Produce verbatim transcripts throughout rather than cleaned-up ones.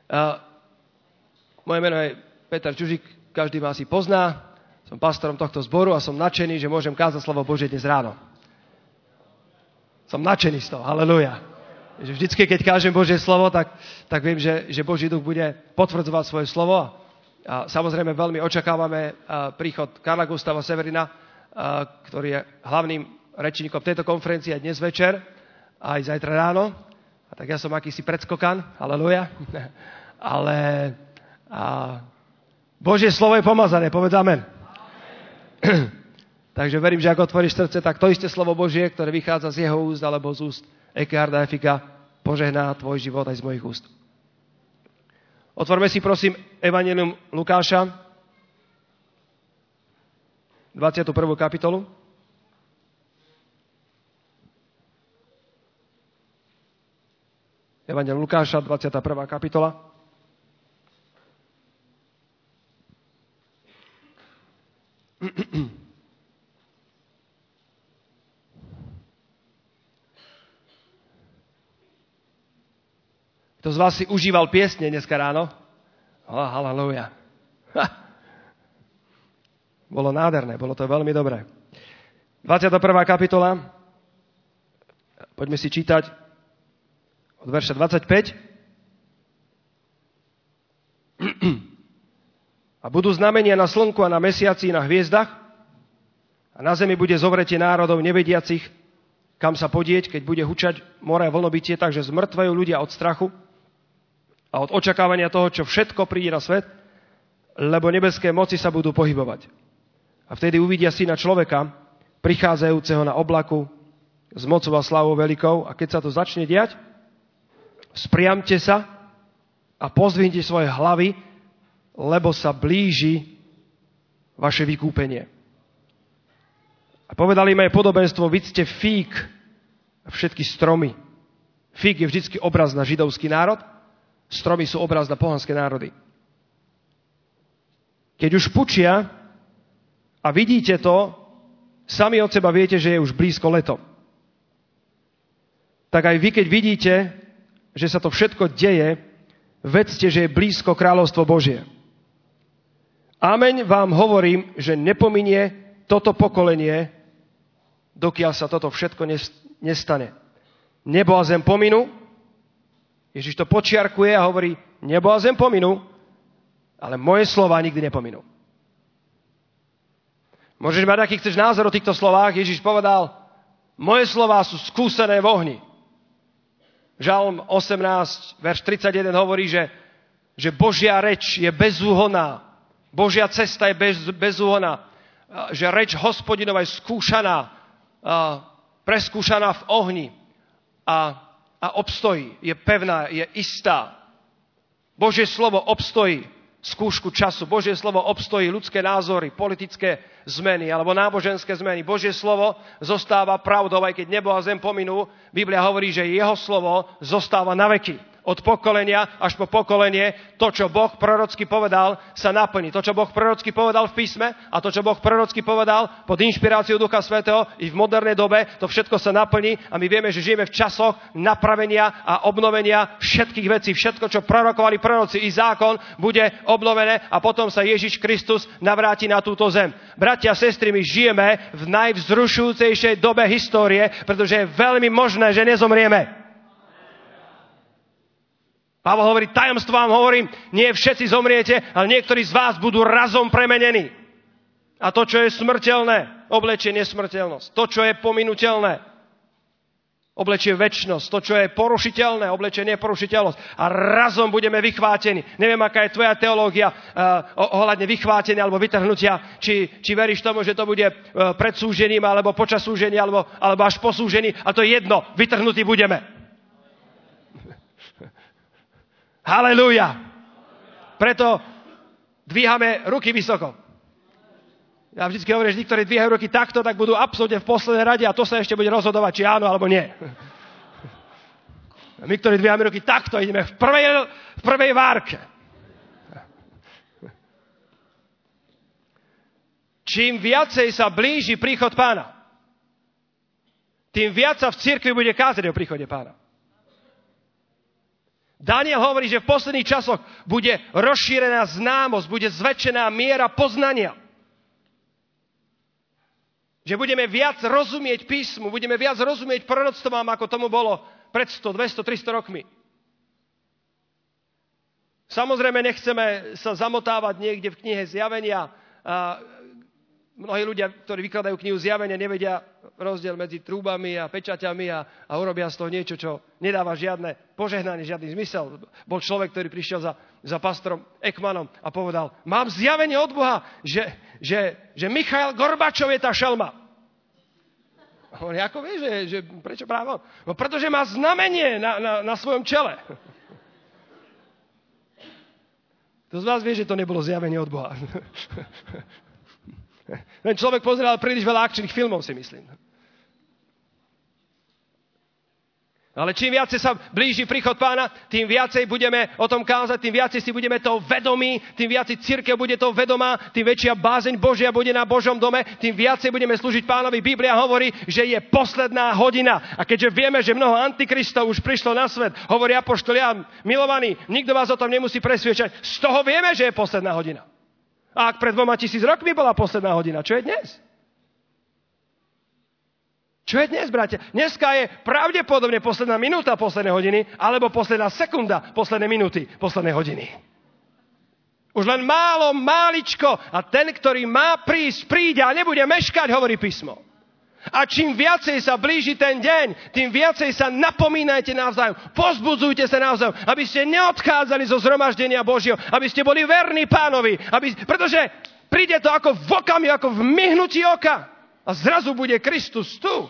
Moje meno je Peter Čužík, každý ma asi pozná. Som pastorom tohto zboru a som nadšený, že môžem kázať slovo Božie dnes ráno. Som nadšený z toho, halleluja. Že vždycky, keď kážem Božie slovo, tak, tak viem, že, že Boží duch bude potvrdzovať svoje slovo. A samozrejme veľmi očakávame príchod Karla Gustava Severina, ktorý je hlavným rečníkom tejto konferencie aj dnes večer, aj zajtra ráno. A tak ja som akýsi predskokan, halleluja. Ale a Božie slovo je pomazané, povedz amen. Takže verím, že ak otvoríš srdce, tak to isté slovo Božie, ktoré vychádza z jeho úst alebo z úst Ekeharda Efika, požehná tvoj život aj z mojich úst. Otvorme si prosím Evangelium Lukáša, dvadsiatu prvú kapitolu. Evangelium Lukáša, dvadsiata prvá kapitola. Kto z vás si užíval piesne dneska ráno? Oh, halleluja. Bolo nádherné, bolo to veľmi dobré. dvadsiata prvá kapitola. Poďme si čítať od verša dvadsaťpäť. A budú znamenia na slnku a na mesiaci, na hviezdach a na zemi bude zovretie národov nevediacich, kam sa podieť, keď bude hučať more a vlnobytie, takže zmŕtvajú ľudia od strachu a od očakávania toho, čo všetko príde na svet, lebo nebeské moci sa budú pohybovať. A vtedy uvidia syna človeka, prichádzajúceho na oblaku s mocou a slávou veľkou. A keď sa to začne diať, spriamte sa a pozdvihnite svoje hlavy, lebo sa blíži vaše vykúpenie. A povedali im aj podobenstvo, vidzte fík a všetky stromy. Fík je vždycky obraz na židovský národ, stromy sú obraz na pohanské národy. Keď už pučia a vidíte to, sami od seba viete, že je už blízko leto. Tak aj vy, keď vidíte, že sa to všetko deje, vedzte, že je blízko kráľovstvo Božie. Ameň vám hovorím, že nepominie toto pokolenie, dokiaľ sa toto všetko nestane. Nebo a zem pominú, Ježiš to počiarkuje a hovorí, nebo a zem pominú, ale moje slová nikdy nepominú. Môžeš mať, aký chceš názor o týchto slovách. Ježiš povedal, moje slová sú skúsené v ohni. Žalm osemnásť, verš tridsaťjeden hovorí, že, že Božia reč je bezúhonná. Božia cesta je bez, bezúhonná. Že reč Hospodinova je skúšaná, preskúšaná v ohni a A obstojí, je pevná, je istá. Božie slovo obstojí skúšku času. Božie slovo obstojí ľudské názory, politické zmeny alebo náboženské zmeny. Božie slovo zostáva pravdou, aj keď nebo a zem pominú. Biblia hovorí, že jeho slovo zostáva na veky. Od pokolenia až po pokolenie to, čo Boh prorocky povedal, sa naplní. To, čo Boh prorocky povedal v písme a to, čo Boh prorocky povedal pod inšpiráciou Ducha Svätého i v modernej dobe, to všetko sa naplní a my vieme, že žijeme v časoch napravenia a obnovenia všetkých vecí. Všetko, čo prorokovali proroci i zákon, bude obnovené a potom sa Ježiš Kristus navráti na túto zem. Bratia a sestry, my žijeme v najvzrušujúcejšej dobe histórie, pretože je veľmi možné, že nezomrieme. Pavol hovorí, tajomstvo vám hovorím, nie všetci zomriete, ale niektorí z vás budú razom premenení. A to, čo je smrteľné, oblečie nesmrteľnosť. To, čo je pominuteľné, oblečie večnosť. To, čo je porušiteľné, oblečie neporušiteľnosť. A razom budeme vychvátení. Neviem, aká je tvoja teológia uh, ohľadne vychvátenia alebo vytrhnutia. Či, či veríš tomu, že to bude uh, pred súžením, alebo počas súženia, alebo, alebo až po súžení. A to je jedno, vytrhnutí budeme. Halelúja. Preto dvíhame ruky vysoko. Ja vždycky hovorím, že tí, ktorí dvíhajú ruky takto, tak budú absolútne v poslednej rade a to sa ešte bude rozhodovať, či áno alebo nie. A my, ktorí dvíhame ruky takto, ideme v prvej, v prvej várke. Čím viacej sa blíži príchod Pána, tým viac sa v cirkvi bude kázať o príchode Pána. Daniel hovorí, že v posledných časoch bude rozšírená známosť, bude zväčšená miera poznania. Že budeme viac rozumieť písmu, budeme viac rozumieť proroctvám, ako tomu bolo pred sto, dvesto, tristo rokmi. Samozrejme, nechceme sa zamotávať niekde v knihe Zjavenia. A mnohí ľudia, ktorí vykladajú knihu Zjavenia, nevedia rozdiel medzi trúbami a pečaťami a, a urobia z toho niečo, čo nedáva žiadne požehnanie, žiadny zmysel. Bol človek, ktorý prišiel za, za pastorom Ekmanom a povedal, mám zjavenie od Boha, že, že, že Michail Gorbačov je tá šelma. A on, ako vie, že, že prečo práve on? No, pretože má znamenie na, na, na svojom čele. Kto z vás vie, že to nebolo zjavenie od Boha? Ten človek pozeral príliš veľa akčných filmov, si myslím. Ale čím viacej sa blíži príchod Pána, tým viacej budeme o tom kázať, tým viacej si budeme toho vedomí, tým viacej cirkev bude toho vedomá, tým väčšia bázeň Božia bude na Božom dome, tým viacej budeme slúžiť Pánovi. Biblia hovorí, že je posledná hodina. A keďže vieme, že mnoho antikristov už prišlo na svet, hovorí apoštol Ján, milovaní, nikto vás o tom nemusí presviečať. Z toho vieme, že je posledná hodina. A ak pred dvoma tisíc rokmi bola posledná hodina, čo je dnes? Čo je dnes, bratia? Dneska je pravdepodobne posledná minúta poslednej hodiny, alebo posledná sekunda poslednej minúty poslednej hodiny. Už len málo, máličko a ten, ktorý má prísť, príde a nebude meškať, hovorí písmo. A čím viacej sa blíži ten deň, tým viacej sa napomínajte navzájom, pozbudzujte sa navzájom, aby ste neodchádzali zo zhromaždenia Božieho, aby ste boli verní Pánovi, aby, pretože príde to ako v okamihu, ako v myhnutí oka a zrazu bude Kristus tu.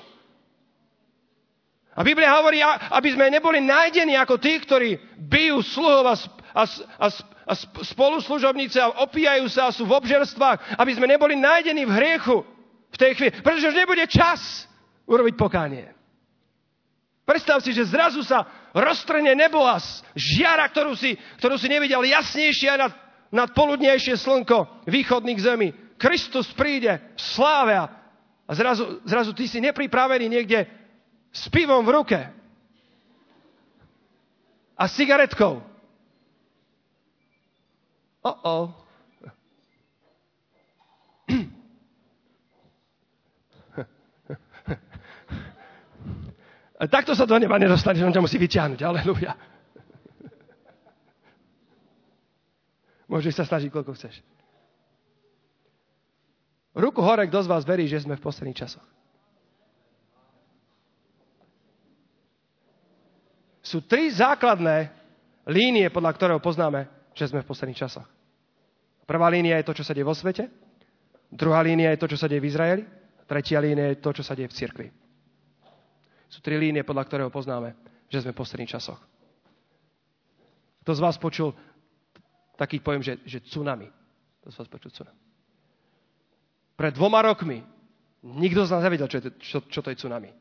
A Biblia hovorí, aby sme neboli nájdení ako tí, ktorí bijú sluhov a, a, a, a spoluslužobníci a opíjajú sa a sú v obžerstvách, aby sme neboli nájdení v hriechu v tej chvíli, pretože už nebude čas urobiť pokánie. Predstav si, že zrazu sa roztrhne nebo a žiara, ktorú si, ktorú si nevidel jasnejšie nad, nad poludnejšie slnko východných zemí. Kristus príde v sláve a zrazu, zrazu ty si nepripravený niekde s pivom v ruke a cigaretkou. Oh-oh. A takto sa do neba nedostane, že on ťa musí vyťahnuť. Aleluja. Môžeš sa snažiť, koľko chceš. Ruku hore, kto z vás verí, že sme v posledných časoch? Sú tri základné línie, podľa ktorého poznáme, že sme v posledných časoch. Prvá línia je to, čo sa deje vo svete. Druhá línia je to, čo sa deje v Izraeli. Tretia línia je to, čo sa deje v cirkvi. Sú tri línie, podľa ktorého poznáme, že sme v posledných časoch. Kto z vás počul taký pojem, že, že tsunami? Kto z vás počul tsunami? Pred dvoma rokmi nikto z nás nevedel, čo, je to, čo, čo to je tsunami.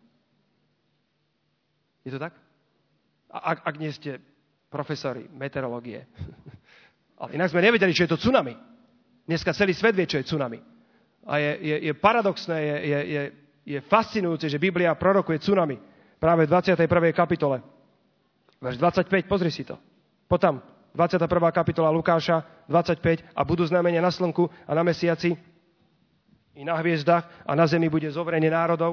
Je to tak? A, ak, ak nie ste profesori meteorológie. Ale inak sme nevedeli, čo je to tsunami. Dneska celý svet vie, čo je tsunami. A je, je, je paradoxné, je, je, je, je fascinujúce, že Biblia prorokuje tsunami práve v dvadsiatej prvej kapitole. Verš dvadsaťpäť, pozri si to. Potom dvadsiata prvá kapitola Lukáša, dvadsaťpäť, a budú znamenia na slnku a na mesiaci i na hviezdach a na zemi bude zovrenie národov,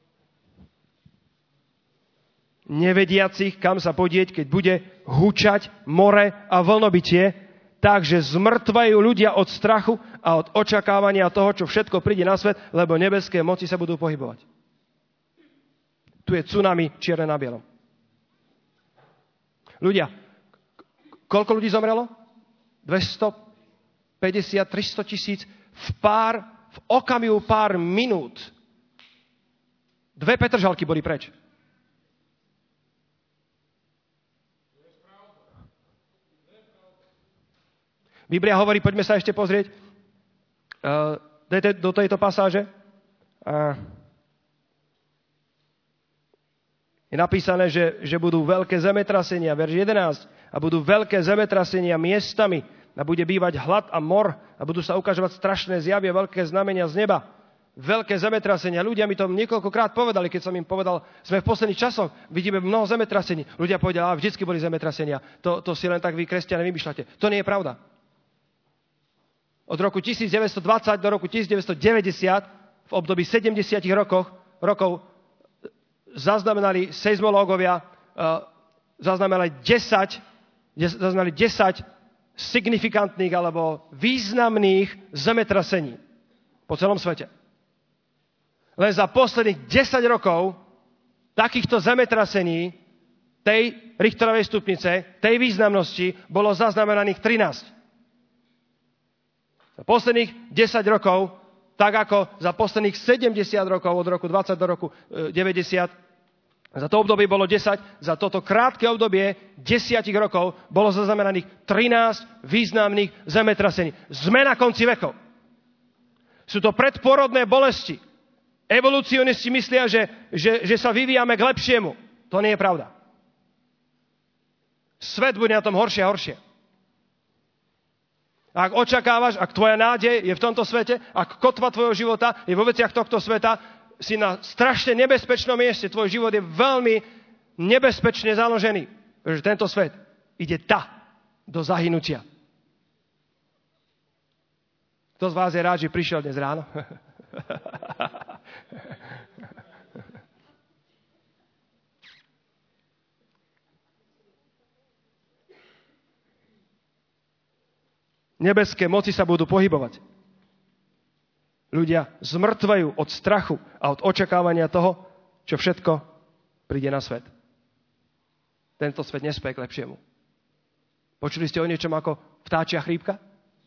nevediacich, kam sa podieť, keď bude hučať more a vlnobytie, takže zmrtvajú ľudia od strachu a od očakávania toho, čo všetko príde na svet, lebo nebeské moci sa budú pohybovať. Tu je tsunami čierne na bielom. Ľudia, koľko ľudí zomrelo? dvestopäťdesiat, tristo tisíc v pár, v okamihu pár minút. Dve Petržalky boli preč. Biblia hovorí, poďme sa ešte pozrieť uh, do tejto pasáže. Uh, je napísané, že, že budú veľké zemetrasenia, verš jedenásť, a budú veľké zemetrasenia miestami a bude bývať hlad a mor a budú sa ukazovať strašné zjavy a veľké znamenia z neba. veľké zemetrasenia. Ľudia mi to niekoľkokrát povedali, keď som im povedal, sme v posledných časoch, vidíme mnoho zemetrasení. Ľudia povedali, a vždycky boli zemetrasenia. To, to si len tak vy, kresťania, vymýšľate. To nie je pravda. Od roku devätnásťdvadsať do roku devätnásťdeväťdesiat, v období sedemdesiat rokov, rokov zaznamenali seizmológovia, uh, zaznamenali desať, zaznamenali desať signifikantných alebo významných zemetrasení po celom svete. Len za posledných desať rokov takýchto zemetrasení tej Richterovej stupnice, tej významnosti, bolo zaznamenaných trinásť. Za posledných desať rokov, tak ako za posledných sedemdesiat rokov, od roku dvadsať do roku deväťdesiat, za to obdobie bolo desať, za toto krátke obdobie desiatich rokov bolo zaznamenaných trinásť významných zemetrasení. Sme na konci vekov. Sú to predporodné bolesti. Evolucionisti myslia, že, že, že sa vyvíjame k lepšiemu. To nie je pravda. Svet bude na tom horšie a horšie. Ak očakávaš, ak tvoja nádej je v tomto svete, ak kotva tvojho života je vo veciach tohto sveta, si na strašne nebezpečnom mieste. Tvoj život je veľmi nebezpečne založený. Pretože tento svet ide tá do zahynutia. Kto z vás je rád, že prišiel dnes ráno? Nebeské moci sa budú pohybovať. Ľudia zmrtvajú od strachu a od očakávania toho, čo všetko príde na svet. Tento svet nespie k lepšiemu. Počuli ste o niečom ako vtáčia chrípka?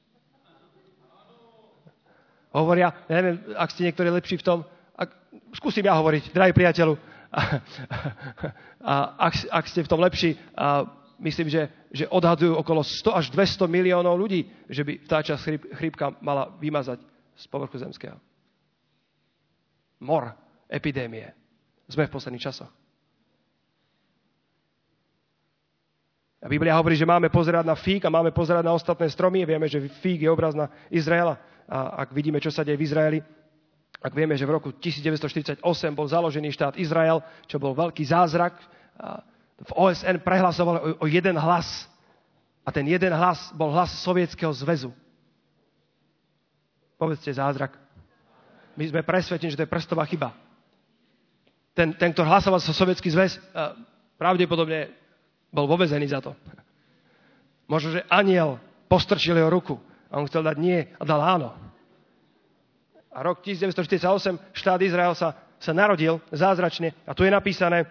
Hovoria, ja neviem, ak ste niektorí lepší v tom, ak, skúsim ja hovoriť, drahý priateľu, a, a ak, ak ste v tom lepší, a myslím, že, že odhadujú okolo sto až dvesto miliónov ľudí, že by vtáčia chríp, chrípka mala vymazať z povrchu zemského. Mor, epidémie. Sme v posledných časoch. A Biblia hovorí, že máme pozerať na fík a máme pozerať na ostatné stromy. Vieme, že fík je obraz na Izraela. A ak vidíme, čo sa deje v Izraeli, ak vieme, že v roku devätnásťštyridsaťosem bol založený štát Izrael, čo bol veľký zázrak, a v ó es en prehlasovali o, o jeden hlas. A ten jeden hlas bol hlas Sovietskeho zväzu. Povedzte zázrak. My sme presvedčení, že to je prstová chyba. Ten, ten kto hlasoval za Sovietsky zväz, pravdepodobne bol vo väzení za to. Možno, že anjel postrčil jeho ruku a on chcel dať nie a dal áno. A rok devätnásťštyridsaťosem štát Izrael sa, sa narodil zázračne a tu je napísané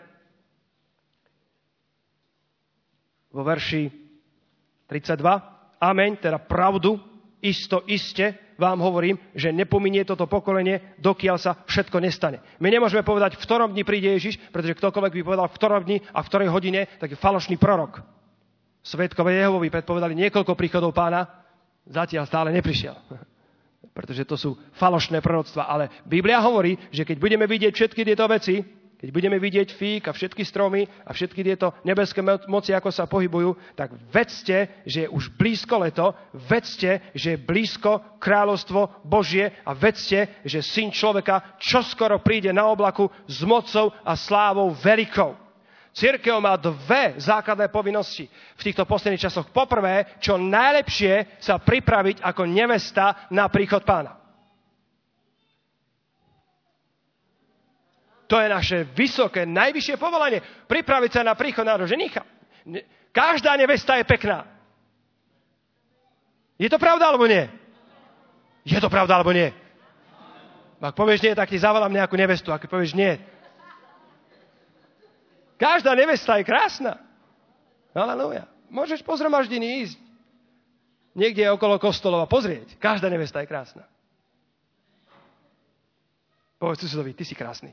vo verši tridsaťdva. Ameň, teda pravdu, isto, iste vám hovorím, že nepominie toto pokolenie, dokiaľ sa všetko nestane. My nemôžeme povedať, v ktorom dni príde Ježiš, pretože ktokoľvek by povedal, v ktorom dni a v ktorej hodine, tak je falošný prorok. Svedkovia Jehovovi predpovedali niekoľko príchodov pána, zatiaľ stále neprišiel. Pretože to sú falošné proroctva. Ale Biblia hovorí, že keď budeme vidieť všetky tieto veci, keď budeme vidieť fík a všetky stromy a všetky tieto nebeské moci, ako sa pohybujú, tak vedzte, že je už blízko leto, vedzte, že je blízko kráľovstvo Božie a vedzte, že Syn človeka čoskoro príde na oblaku s mocou a slávou veľkou. Cirkev má dve základné povinnosti v týchto posledných časoch. Poprvé, čo najlepšie sa pripraviť ako nevesta na príchod pána. To je naše vysoké, najvyššie povolanie. Pripraviť sa na príchod nášho ženícha. Každá nevesta je pekná. Je to pravda, alebo nie? Je to pravda, alebo nie? Ak povieš nie, tak ti zavolám nejakú nevestu. Ak povieš nie. Každá nevesta je krásna. Halelúja. Môžeš po zhromaždení ísť niekde okolo kostolova pozrieť. Každá nevesta je krásna. Povedz susedovi, ty si krásny.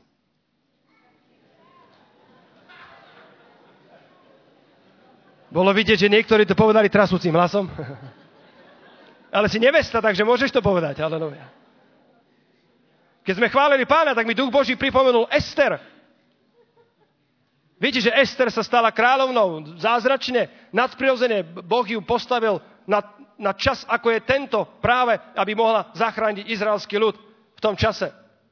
Bolo vidieť, že niektorí to povedali trasúcim hlasom. Ale si nevesta, takže môžeš to povedať. Halelúja. Keď sme chválili pána, tak mi Duch Boží pripomenul Ester. Viete, že Ester sa stala kráľovnou zázračne, nadprirodzene. Boh ju postavil na, na čas, ako je tento, práve aby mohla zachrániť izraelský ľud v tom čase.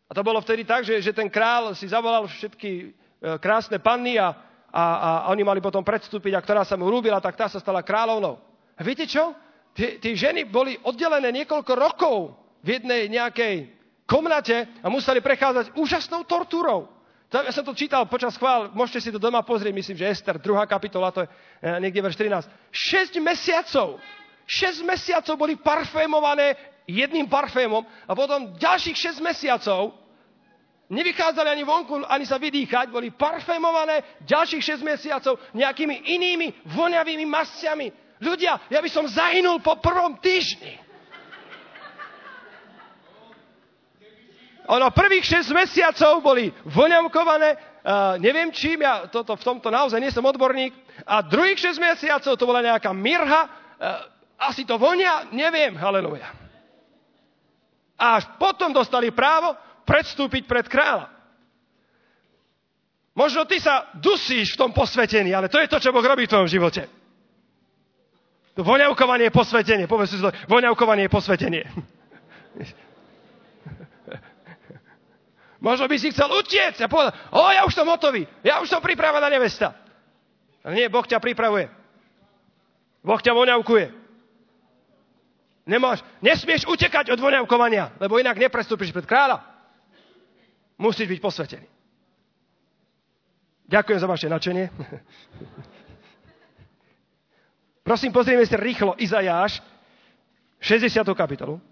A to bolo vtedy tak, že, že ten král si zavolal všetky e, krásne panny a, a, a oni mali potom predstúpiť a ktorá sa mu ľúbila, tak tá sa stala kráľovnou. A viete čo? Tie, tie ženy boli oddelené niekoľko rokov v jednej nejakej komnate a museli prechádzať úžasnou tortúrou. Ja som to čítal počas chvál, môžete si to doma pozrieť, myslím, že Ester, druhá kapitola, to je niekde verš trinásť. Šesť mesiacov, šesť mesiacov boli parfémované jedným parfémom a potom ďalších šesť mesiacov nevychádzali ani vonku, ani sa vydýchať, boli parfémované ďalších šesť mesiacov nejakými inými voňavými masťami. Ľudia, ja by som zahynul po prvom týždni. Ono prvých šesť mesiacov boli voňavkované, uh, neviem čím, ja toto, v tomto naozaj nie som odborník, a druhých šesť mesiacov to bola nejaká mirha, uh, asi to vonia, neviem, halleluja. A až potom dostali právo predstúpiť pred kráľa. Možno ty sa dusíš v tom posvetení, ale to je to, čo Boh robí v tvojom živote. To voňavkovanie je posvetenie. Povedz si to, voňavkovanie je posvetenie. Možno by si chcel utiecť a povedať, o, ja už som hotový, ja už som pripravená nevesta. Ale nie, Boh ťa pripravuje. Boh ťa voňavkuje. Nemáš, nesmieš utekať od voňavkovania, lebo inak neprestúpiš pred kráľa. Musíš byť posvetený. Ďakujem za vaše nadšenie. Prosím, pozrieme si rýchlo Izajáš, šesťdesiatu kapitolu.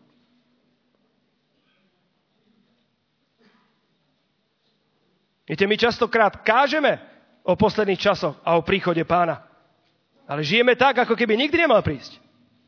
Viete, my častokrát kážeme o posledných časoch a o príchode Pána. Ale žijeme tak, ako keby nikdy nemal prísť.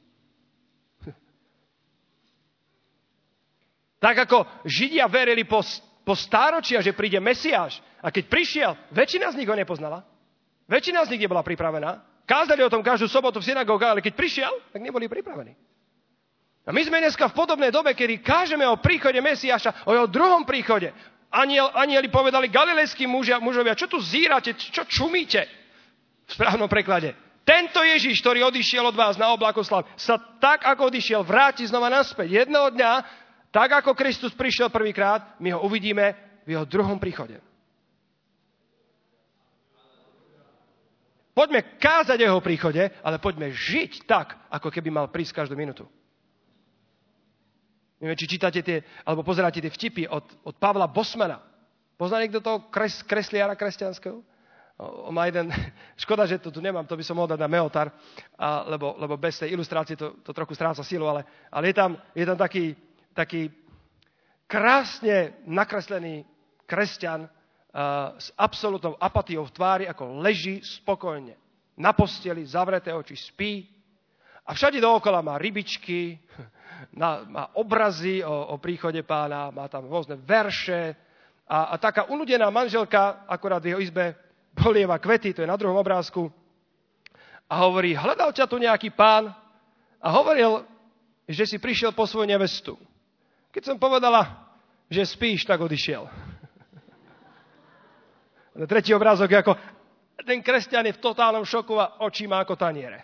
Tak ako Židia verili po, po stáročia, že príde Mesiáš. A keď prišiel, väčšina z nich ho nepoznala. Väčšina z nich nebola pripravená. Kázali o tom každú sobotu v synagóge, ale keď prišiel, tak neboli pripravení. A my sme dneska v podobnej dobe, kedy kážeme o príchode Mesiáša, o jeho druhom príchode. Aniel, anieli povedali galilejským mužia, mužovia, čo tu zírate, čo čumíte? V správnom preklade. Tento Ježiš, ktorý odišiel od vás na oblaku slav, sa tak, ako odišiel, vráti znova naspäť. Jedného dňa, tak ako Kristus prišiel prvýkrát, my ho uvidíme v jeho druhom príchode. Poďme kázať o jeho príchode, ale poďme žiť tak, ako keby mal prísť každú minútu. Neviem, či čítate tie, alebo pozeráte tie vtipy od, od Pavla Bosmana. Pozná niekto toho kres, kresliara kresťanského? On má jeden, škoda, že to tu nemám, to by som mohol dať na Meotar, a, lebo, lebo bez tej ilustrácie to, to trochu stráca silu, ale, ale je tam, je tam taký, taký krásne nakreslený kresťan a, s absolútnou apatiou v tvári, ako leží spokojne na posteli, zavreté oči, spí a všade dookola má rybičky, Na, má obrazy o, o príchode Pána, má tam rôzne verše a, a taká unudená manželka akorát v jeho izbe polieva kvety, to je na druhom obrázku a hovorí, hľadal ťa tu nejaký pán a hovoril, že si prišiel po svoju nevestu. Keď som povedala, že spíš, tak odišiel. A tretí obrázok je ako, ten kresťan je v totálnom šoku a oči má ako taniere.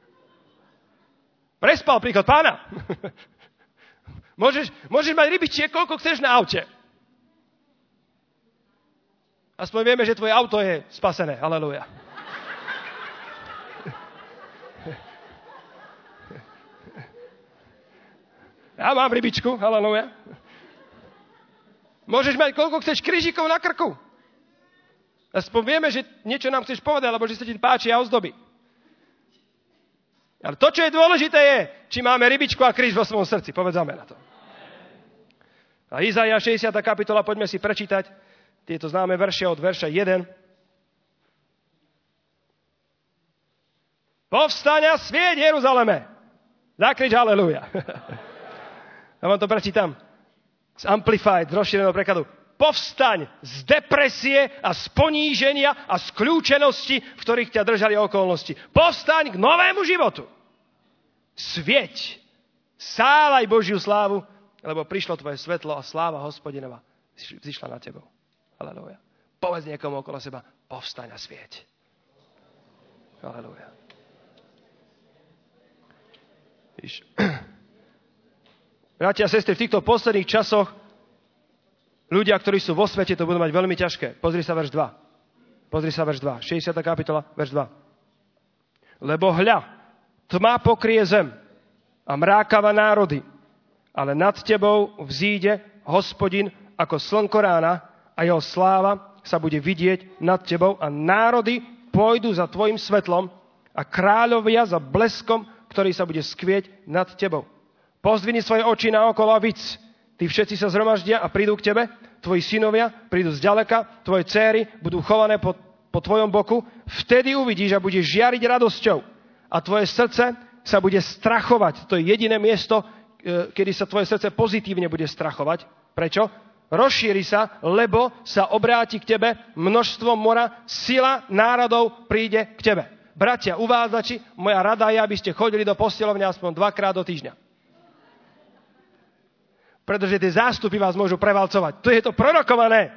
Prespal príchod Pána. môžeš, môžeš mať rybičiek, koľko chceš na aute. Aspoň vieme, že tvoje auto je spasené. Halelúja. Ja mám rybičku. Halelúja. Môžeš mať koľko chceš krížikov na krku. Aspoň vieme, že niečo nám chceš povedať, alebo že sa ti páči a ozdoby. Ale to, čo je dôležité, je, či máme rybičku a kríž vo svojom srdci. Povedzame na to. A Izajáš šesťdesiata kapitola, poďme si prečítať tieto známe verše od verša jeden. Povstaň a svieť, Jeruzaleme. Zakrič halleluja. Ja vám to prečítam z Amplified, z rozšíreného prekladu. Povstaň z depresie a z poníženia a z kľúčenosti, v ktorých ťa držali okolnosti. Povstaň k novému životu. Svieť. Sálaj Božiu slávu, lebo prišlo tvoje svetlo a sláva Hospodinova zišla na tebou. Halelúja. Povedz niekomu okolo seba, povstaň a svieť. Halelúja. Bratia a sestry, v týchto posledných časoch ľudia, ktorí sú vo svete, to budú mať veľmi ťažké. Pozri sa verš dva. Pozri sa verš dva. šesťdesiata kapitola, verš dva. Lebo hľa, tma pokrie zem a mrákava národy, ale nad tebou vzíde Hospodin ako slnko rána a jeho sláva sa bude vidieť nad tebou a národy pôjdu za tvojim svetlom a kráľovia za bleskom, ktorý sa bude skvieť nad tebou. Pozdvini svoje oči naokolo a vidz. Tí všetci sa zhromaždia a prídu k tebe, tvoji synovia prídu zďaleka, tvoje céry budú chované po, po tvojom boku. Vtedy uvidíš a budeš žiariť radosťou a tvoje srdce sa bude strachovať. To je jediné miesto, kedy sa tvoje srdce pozitívne bude strachovať. Prečo? Rozšíri sa, lebo sa obráti k tebe množstvo mora, sila národov príde k tebe. Bratia, uvádzači, moja rada je, aby ste chodili do posteľovne aspoň dvakrát do týždňa. Pretože tie zástupy vás môžu prevalcovať. Tu je to prorokované.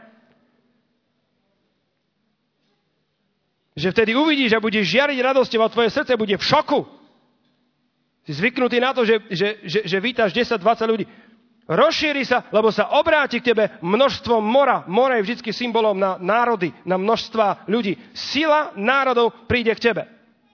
Že vtedy uvidíš a budeš žiariť radosťou a tvoje srdce bude v šoku. Si zvyknutý na to, že, že, že, že vítaš desať dvadsať ľudí. Rozšíri sa, lebo sa obráti k tebe množstvo mora. More je vždy symbolom na národy, na množstva ľudí. Sila národov príde k tebe.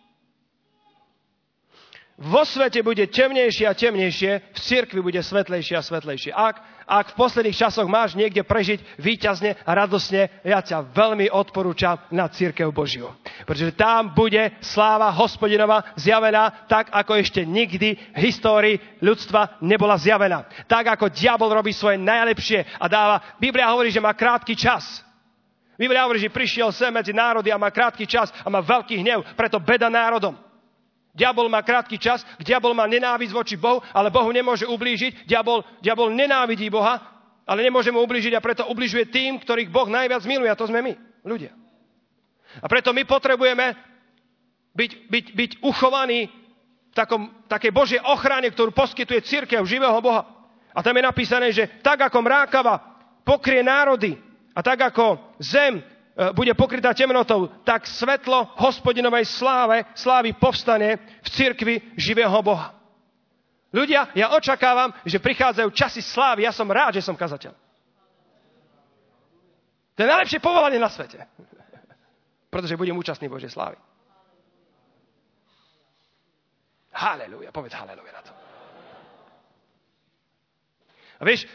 Vo svete bude temnejšie a temnejšie, v cirkvi bude svetlejšie a svetlejšie. Ak, ak v posledných časoch máš niekde prežiť víťazne a radosne, ja ťa veľmi odporúčam na cirkev Božiu. Pretože tam bude sláva Hospodinova zjavená tak, ako ešte nikdy v histórii ľudstva nebola zjavená. Tak, ako diabol robí svoje najlepšie a dáva. Biblia hovorí, že má krátky čas. Biblia hovorí, že prišiel sem medzi národy a má krátky čas a má veľký hnev, preto beda národom. Diabol má krátky čas, diabol má nenávisť voči Bohu, ale Bohu nemôže ublížiť. Diabol, diabol nenávidí Boha, ale nemôže mu ublížiť a preto ubližuje tým, ktorých Boh najviac miluje, a to sme my, ľudia. A preto my potrebujeme byť, byť, byť uchovaní v takom, takej Božej ochrane, ktorú poskytuje cirkev živého Boha. A tam je napísané, že tak ako mrákava pokrie národy a tak ako zem bude pokrytá temnotou, tak svetlo Hospodinovej sláve, slávy povstane v cirkvi živého Boha. Ľudia, ja očakávam, že prichádzajú časy slávy. Ja som rád, že som kazateľ. To je najlepšie povolanie na svete. Pretože budem účastný Božej slávy. Halelúja, povedz halelúja na to. A vieš,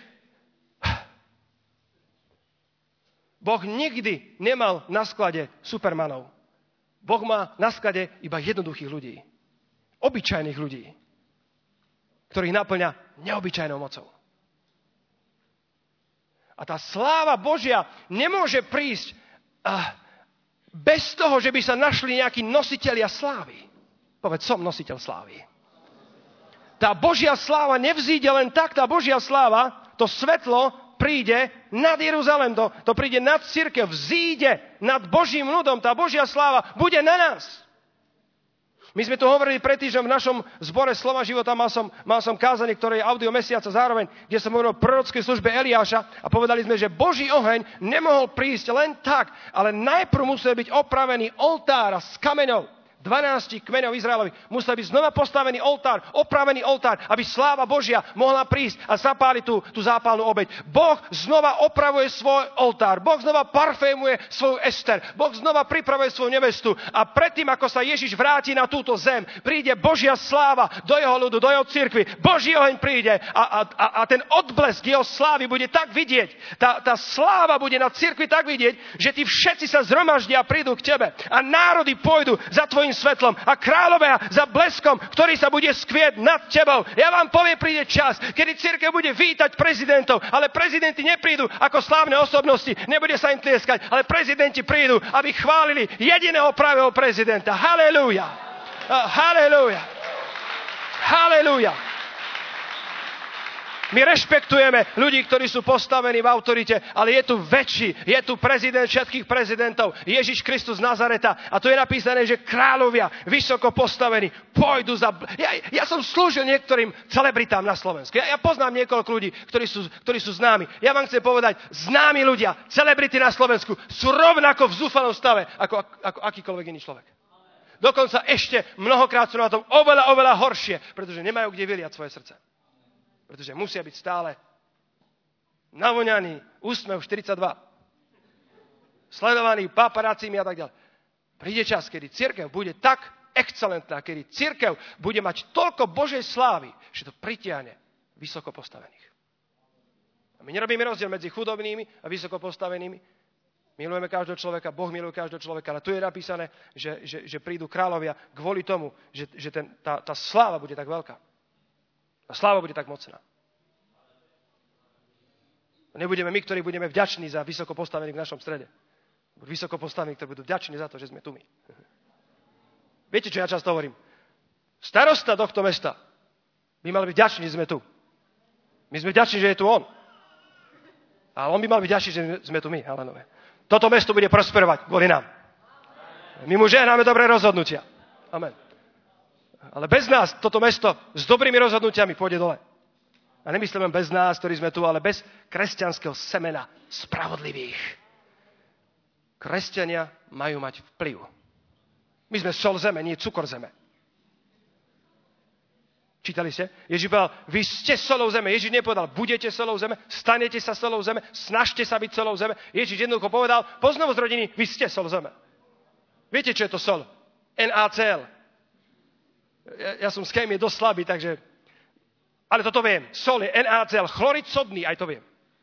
Boh nikdy nemal na sklade supermanov. Boh má na sklade iba jednoduchých ľudí. Obyčajných ľudí, ktorých naplňa neobyčajnou mocou. A tá sláva Božia nemôže prísť bez toho, že by sa našli nejakí nositelia slávy. Povedz, som nositeľ slávy. Tá Božia sláva nevzíde len tak, tá Božia sláva, to svetlo príde nad Jeruzalém, to, to príde nad cirkev, vzíde nad Božím ľudom, tá Božia sláva bude na nás. My sme tu hovorili pred týždňom v našom zbore Slova života, mal som, mal som kázanie, ktoré je audio mesiaca zároveň, kde som hovoril o prorockej službe Eliáša a povedali sme, že Boží oheň nemohol prísť len tak, ale najprv musel byť opravený oltár z kameňov. dvanásť kmeňov Izraelovi. Musel byť znova postavený oltár, opravený oltár, aby sláva Božia mohla prísť a zapáliť tú, tú zápalnú obeť. Boh znova opravuje svoj oltár. Boh znova parfémuje svoju Ester. Boh znova pripravuje svoju nevestu. A predtým, ako sa Ježiš vráti na túto zem, príde Božia sláva do jeho ľudu, do jeho cirkvi. Boží oheň príde a, a, a ten odblesk jeho slávy bude tak vidieť. Tá, tá sláva bude na cirkvi tak vidieť, že tí všetci sa zhromaždia a prídu k tebe. A národy pôjdu za tvojim svetlom a kráľovia za bleskom, ktorý sa bude skvieť nad tebou. Ja vám poviem, príde čas, kedy cirkev bude vítať prezidentov, ale prezidenti neprídu ako slávne osobnosti, nebude sa im tlieskať, ale prezidenti prídu, aby chválili jediného pravého prezidenta. Halelúja! Uh, halelúja! Halelúja! My rešpektujeme ľudí, ktorí sú postavení v autorite, ale je tu väčší, je tu prezident všetkých prezidentov, Ježiš Kristus z Nazareta. A tu je napísané, že kráľovia, vysoko postavení, pôjdu za... Ja, ja som slúžil niektorým celebritám na Slovensku. Ja, ja poznám niekoľko ľudí, ktorí sú, ktorí sú známi. Ja vám chcem povedať, známi ľudia, celebrity na Slovensku sú rovnako v zúfalom stave, ako, ako akýkoľvek iný človek. Dokonca ešte mnohokrát sú na tom oveľa, oveľa horšie, pretože nemajú kde vyliať svoje srdce. Pretože musia byť stále navoňaný, úsmev štyridsaťdva. Sledovaný paparácimi a tak ďalej. Príde čas, kedy cirkev bude tak excelentná, kedy cirkev bude mať toľko Božej slávy, že to pritiahne vysoko postavených. A my nerobíme rozdiel medzi chudobnými a vysoko postavenými. Milujeme každého človeka, Boh miluje každého človeka, ale tu je napísané, že, že, že prídu kráľovia kvôli tomu, že, že ten, tá, tá sláva bude tak veľká. Tá sláva bude tak mocná. Nebudeme my, ktorí budeme vďační za vysoko postavených v našom strede. Budú vysoko postavení, ktorí budú vďační za to, že sme tu my. Viete, čo ja často hovorím? Starosta tohto mesta by mal byť vďačný, že sme tu. My sme vďační, že je tu on. A on by mal byť vďačný, že sme tu my. Halenové. Toto mesto bude prosperovať kvôli nám. My mu žehnáme dobré rozhodnutia. Amen. Ale bez nás toto mesto s dobrými rozhodnutiami pôjde dole. A nemyslím len bez nás, ktorí sme tu, ale bez kresťanského semena spravodlivých. Kresťania majú mať vplyv. My sme sol zeme, nie cukor zeme. Čítali ste? Ježiš povedal, vy ste solou zeme. Ježiš nepovedal, budete solou zeme, stanete sa solou zeme, snažte sa byť solou zeme. Ježiš jednoducho povedal, po znovuzrodení, vy ste sol zeme. Viete, čo je to sol? en á cé el. Ja, ja som z chémie dosť slabý, takže... Ale toto viem. Sol je en á cé el, chlorid sodný, aj to viem.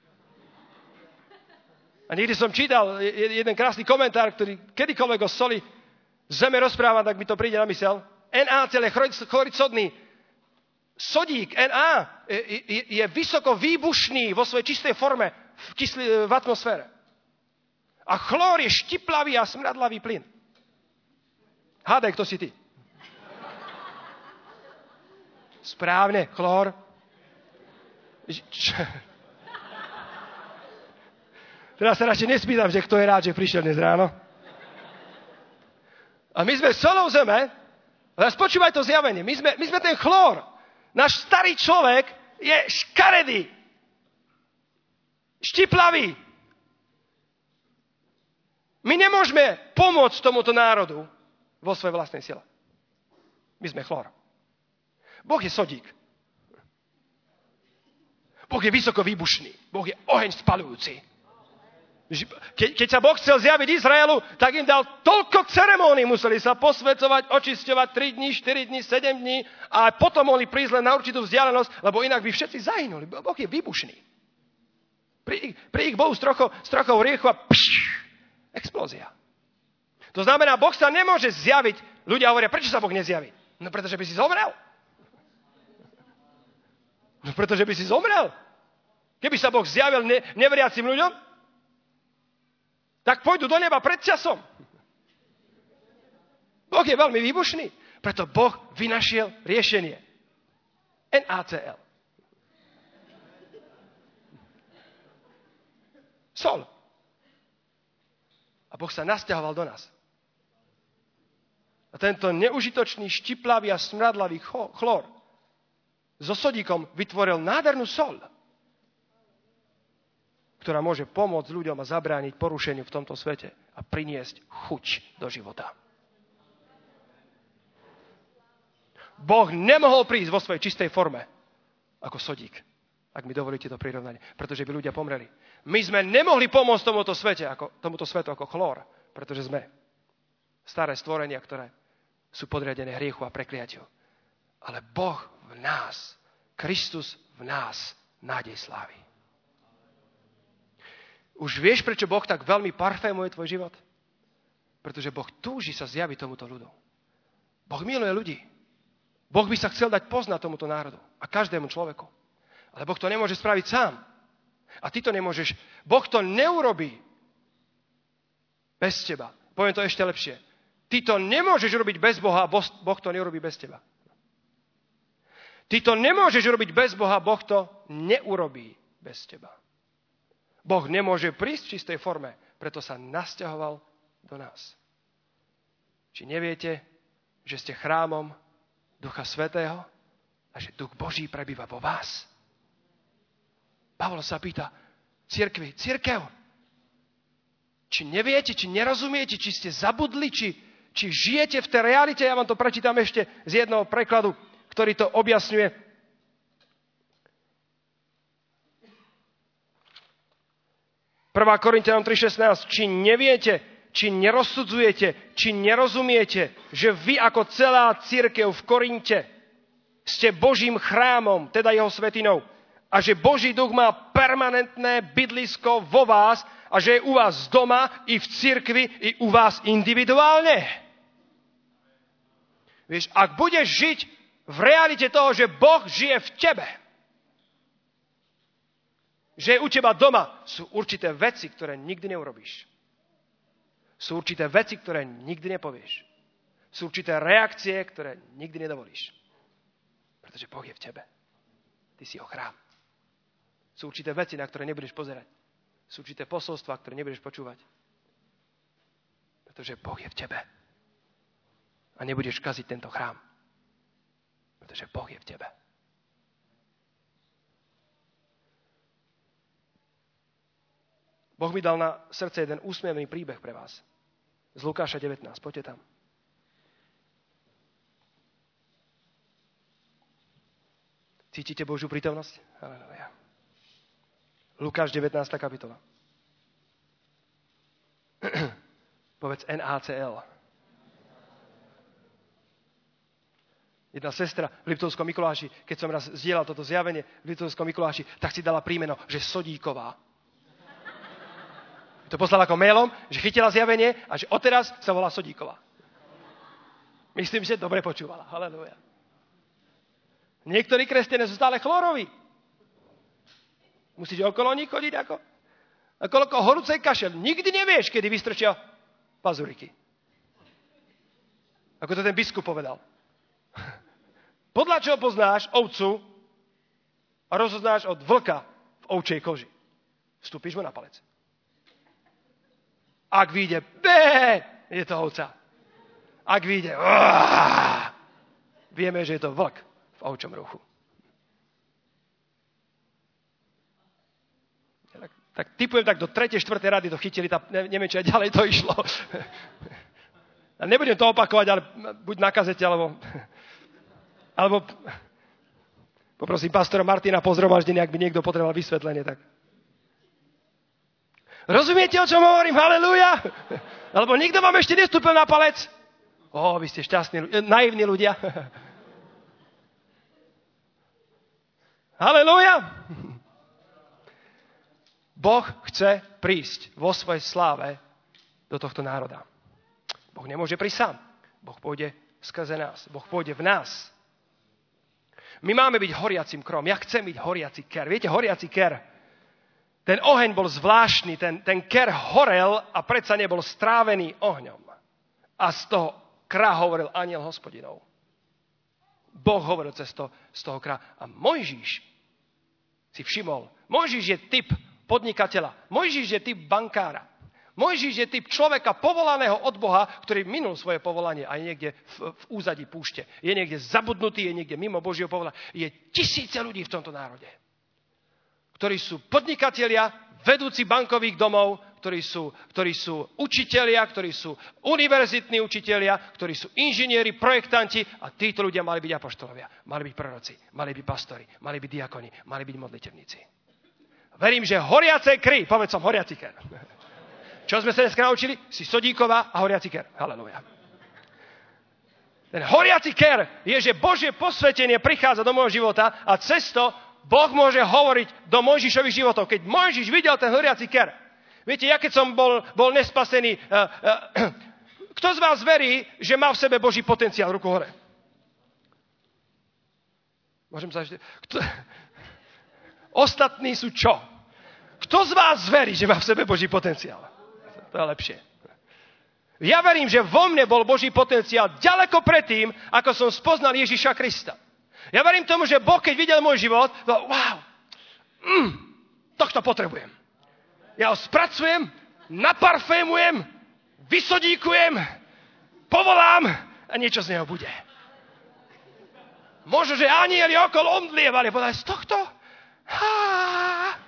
A niekde som čítal jeden krásny komentár, ktorý kedykoľvek o soli zeme rozpráva, tak mi to príde na mysel. en á cé el je chlorid sodný. Sodík en á je, je vysoko výbušný vo svojej čistej forme v, kysli, v atmosfére. A chlór je štiplavý a smradlavý plyn. Hádaj, kto si ty? Správne, chlór. Teraz sa radšej nespýtam, že kto je rád, že prišiel dnes ráno. A my sme solou zeme, ale počúvaj to zjavenie, my sme, my sme ten chlór. Náš starý človek je škaredý, štiplavý. My nemôžeme pomôcť tomuto národu vo svojej vlastnej sile. My sme chlór. Boh je sodík. Boh je vysoko výbušný. Boh je oheň spalujúci. Ke, keď sa Boh chcel zjaviť Izraelu, tak im dal toľko ceremónií. Museli sa posväcovať, očisťovať tri dní, štyri dní, sedem dní a potom mohli prísť len na určitú vzdialenosť, lebo inak by všetci zahynuli. Boh je výbušný. Pri, pri ich Bohu s trochou, s trochou riechu a pš, explózia. To znamená, Boh sa nemôže zjaviť. Ľudia hovoria, prečo sa Boh nezjaví? No pretože by si zomrel. No pretože by si zomrel. Keby sa Boh zjavil ne, neveriacim ľuďom, tak pôjdu do neba pred časom. Boh je veľmi výbušný, preto Boh vynašiel riešenie. en á cé el. Sol. A Boh sa nasťahoval do nás. A tento neužitočný, štiplavý a smradlavý chlór so sodíkom vytvoril nádhernú sol, ktorá môže pomôcť ľuďom a zabrániť porušeniu v tomto svete a priniesť chuť do života. Boh nemohol prísť vo svojej čistej forme ako sodík, ak mi dovolíte to prirovnanie, pretože by ľudia pomreli. My sme nemohli pomôcť tomuto, svete, ako, tomuto svetu ako chlór, pretože sme staré stvorenia, ktoré sú podriadené hriechu a prekliatiu. Ale Boh v nás, Kristus v nás, nádej slávy. Už vieš, prečo Boh tak veľmi parfémuje tvoj život? Pretože Boh túži sa zjaviť tomuto ľudu. Boh miluje ľudí. Boh by sa chcel dať poznať tomuto národu a každému človeku. Ale Boh to nemôže spraviť sám. A ty to nemôžeš. Boh to neurobí bez teba. Poviem to ešte lepšie. Ty to nemôžeš robiť bez Boha a Boh to neurobí bez teba. Ty to nemôžeš robiť bez Boha, Boh to neurobí bez teba. Boh nemôže prísť v čistej forme, preto sa nasťahoval do nás. Či neviete, že ste chrámom Ducha Svätého a že Duch Boží prebýva vo vás? Pavol sa pýta cirkvi, cirkev, či neviete, či nerozumiete, či ste zabudli, či, či žijete v tej realite. Ja vám to prečítam ešte z jednoho prekladu, ktorý to objasňuje. prvá Korinťanom tri šestnásť. Či neviete, či nerozsudzujete, či nerozumiete, že vy ako celá cirkev v Korinte ste Božím chrámom, teda jeho svetinou, a že Boží duch má permanentné bydlisko vo vás a že je u vás doma, i v cirkvi, i u vás individuálne. Vieš, ak budeš žiť v realite toho, že Boh žije v tebe, že je u teba doma, sú určité veci, ktoré nikdy neurobíš. Sú určité veci, ktoré nikdy nepovieš. Sú určité reakcie, ktoré nikdy nedovolíš. Pretože Boh je v tebe. Ty si ho chrám. Sú určité veci, na ktoré nebudeš pozerať. Sú určité posolstvá, ktoré nebudeš počúvať. Pretože Boh je v tebe. A nebudeš kaziť tento chrám. Pretože Boh je v tebe. Boh mi dal na srdce jeden úsmevný príbeh pre vás. Z Lukáša devätnásť. Poďte tam. Cítite Božiu prítomnosť? Halelujá. Lukáš devätnásta kapitola. Povedz en á cé el. Jedna sestra v Liptovskom Mikuláši, keď som raz zdieľal toto zjavenie v Liptovskom Mikuláši, tak si dala prímeno, že Sodíková. To poslala ako mailom, že chytila zjavenie a že odteraz sa volá Sodíková. Myslím, že dobre počúvala. Halelujá. Niektorí kresťania sú stále chloroví. Musíš okolo nich chodiť ako, ako horúcej kašel. Nikdy nevieš, kedy vystrčia pazuriky. Ako to ten biskup povedal. Podľa čoho poznáš ovcu a rozoznáš od vlka v ovčej koži? Vstúpiš mu na palec. Ak vyjde bé, je to ovca. Ak vyjde uá, vieme, že je to vlk v ovčom ruchu. Tak, tak typujem, tak do tretej, štvrtej rady to chytili, tá, neviem, či aj ďalej to išlo. A nebudem to opakovať, ale buď na kazete, alebo... Alebo poprosím pastora Martina po zhromaždení, ak by niekto potreboval vysvetlenie. Tak. Rozumiete, o čom hovorím? Halelúja! Alebo nikto vám ešte nestúpil na palec? Ó, vy ste šťastní, naivní ľudia. Halelúja! Boh chce prísť vo svojej sláve do tohto národa. Boh nemôže prísť sám. Boh pôjde skrze nás. Boh pôjde v nás. My máme byť horiacim krom. Ja chcem byť horiaci ker. Viete, horiaci ker. Ten oheň bol zvláštny. Ten, ten ker horel a predsa nebol strávený ohňom. A z toho kra hovoril anjel Hospodinov. Boh hovoril cez to, z toho kra. A Mojžiš si všimol. Mojžiš je typ podnikateľa. Mojžiš je typ bankára. Mojžiš je typ človeka povolaného od Boha, ktorý minul svoje povolanie a je niekde v, v úzadí púšte. Je niekde zabudnutý, je niekde mimo Božieho povolania. Je tisíce ľudí v tomto národe, ktorí sú podnikatelia, vedúci bankových domov, ktorí sú, ktorí sú učitelia, ktorí sú univerzitní učitelia, ktorí sú inžinieri, projektanti a títo ľudia mali byť apoštolovia, mali byť proroci, mali byť pastori, mali byť diakoni, mali byť modlitevníci. Verím, že horiacej kry, povedz som horiaci ker. Čo sme sa dneska naučili? Si Sodíková a horiaci ker. Halelujá. Ten horiaci ker je, že Božie posvetenie prichádza do môjho života a cez to Boh môže hovoriť do Mojžišových životov. Keď Mojžiš videl ten horiaci ker, viete, ja keď som bol, bol nespasený, uh, uh, kto z vás verí, že má v sebe Boží potenciál? Ruku hore. Môžem sa ešte... Kto... Ostatní sú čo? Kto z vás verí, že má v sebe Boží potenciál? To je lepšie. Ja verím, že vo mne bol Boží potenciál ďaleko predtým, ako som spoznal Ježiša Krista. Ja verím tomu, že Boh, keď videl môj život, wow, mm, tohto potrebujem. Ja ho spracujem, naparfémujem, vysodíkujem, povolám a niečo z neho bude. Možno, že anieli okolo omdlievali a povedali, z tohto? Há.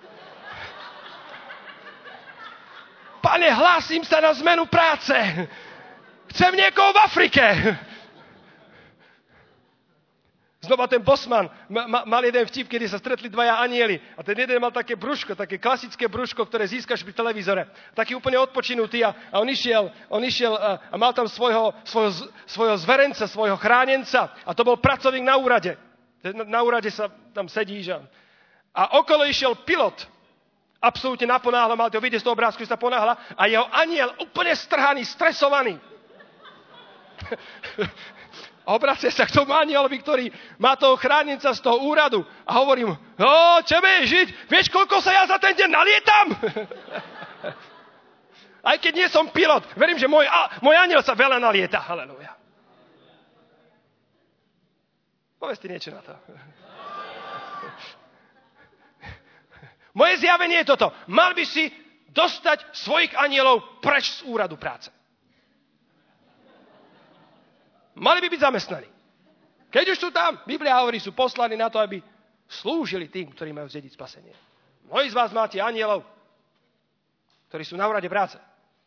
Pane, hlásim sa na zmenu práce. Chcem niekoho v Afrike. Znova ten Bosman ma, mal jeden vtip, kedy sa stretli dvaja anjeli. A ten jeden mal také brúško, také klasické brúško, ktoré získaš pri televízore. Taký úplne odpočinutý a, a on išiel, on išiel a, a mal tam svojho, svojho, svojho zverenca, svojho chránenca. A to bol pracovník na úrade. Na, na úrade sa tam sedíš. A, a okolo išiel pilot. Absolútne naponáhla, mal to vidieť z toho obrázku, že sa ponáhla. A jeho anjel úplne strhaný, stresovaný. A obracia sa k tomu anjelovi, ktorý má toho chránenca z toho úradu a hovorí mu, no, čo budeš žiť? Vieš, koľko sa ja za ten deň nalietam? Aj keď nie som pilot, verím, že môj, a, môj anjel sa veľa nalieta. Halelúja. Povedz ti niečo na to. Moje zjavenie je toto. Mal by si dostať svojich anjelov preč z úradu práce. Mali by byť zamestnaní. Keď už sú tam, Biblia hovorí, sú poslaní na to, aby slúžili tým, ktorí majú zdediť spasenie. Mnohí z vás máte anielov, ktorí sú na úrade práce.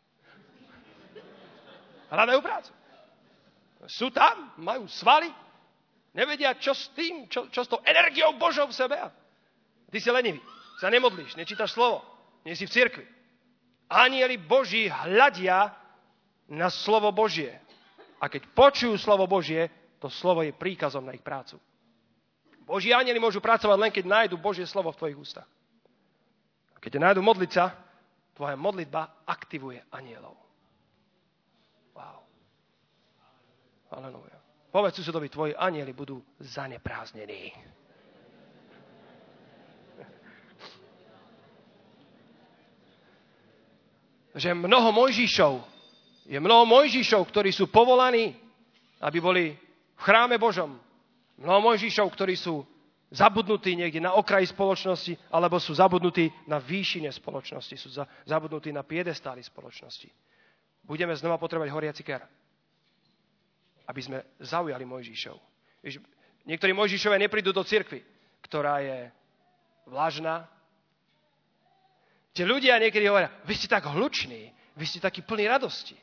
Hľadajú prácu. Sú tam, majú svaly, nevedia, čo s tým, čo, čo s tou energiou Božou v sebe. Ty si lenivý, sa nemodlíš, nečítaš slovo, nie si v cirkvi. Anieli Boží hľadia na slovo Božie. A keď počujú slovo Božie, to slovo je príkazom na ich prácu. Boží anjeli môžu pracovať len, keď nájdu Božie slovo v tvojich ústach. A keď ťa nájdu modliť sa, tvoja modlitba aktivuje anjelov. Wow. Halelúja. Povedz susedovi, tvoji anjeli budú zaneprázdnení. Že mnoho Mojžišov Je mnoho Mojžišov, ktorí sú povolaní, aby boli v chráme Božom. Mnoho Mojžišov, ktorí sú zabudnutí niekde na okraji spoločnosti, alebo sú zabudnutí na výšine spoločnosti, sú zabudnutí na piedestáli spoločnosti. Budeme znova potrebovať horiaci ker, aby sme zaujali Mojžišov. Niektorí Mojžišovia neprídu do cirkvi, ktorá je vlažná. Tie ľudia niekedy hovoria, vy ste tak hluční, vy ste takí plní radosti.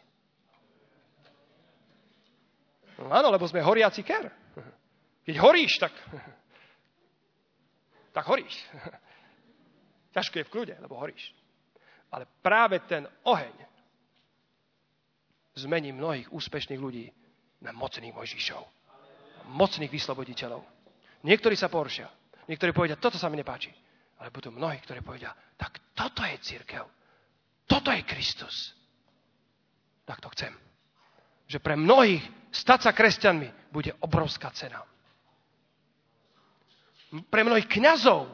No áno, lebo sme horiaci ker. Keď horíš, tak, tak horíš. Ťažko je v kľude, lebo horíš. Ale práve ten oheň zmení mnohých úspešných ľudí na mocných Mojžišov. Mocných vysloboditeľov. Niektorí sa poršia. Niektorí povedia, toto sa mi nepáči. Ale budú mnohí, ktorí povedia, tak toto je cirkev. Toto je Kristus. Tak to chcem. Že pre mnohých stať sa kresťanmi bude obrovská cena. Pre mnohých kňazov,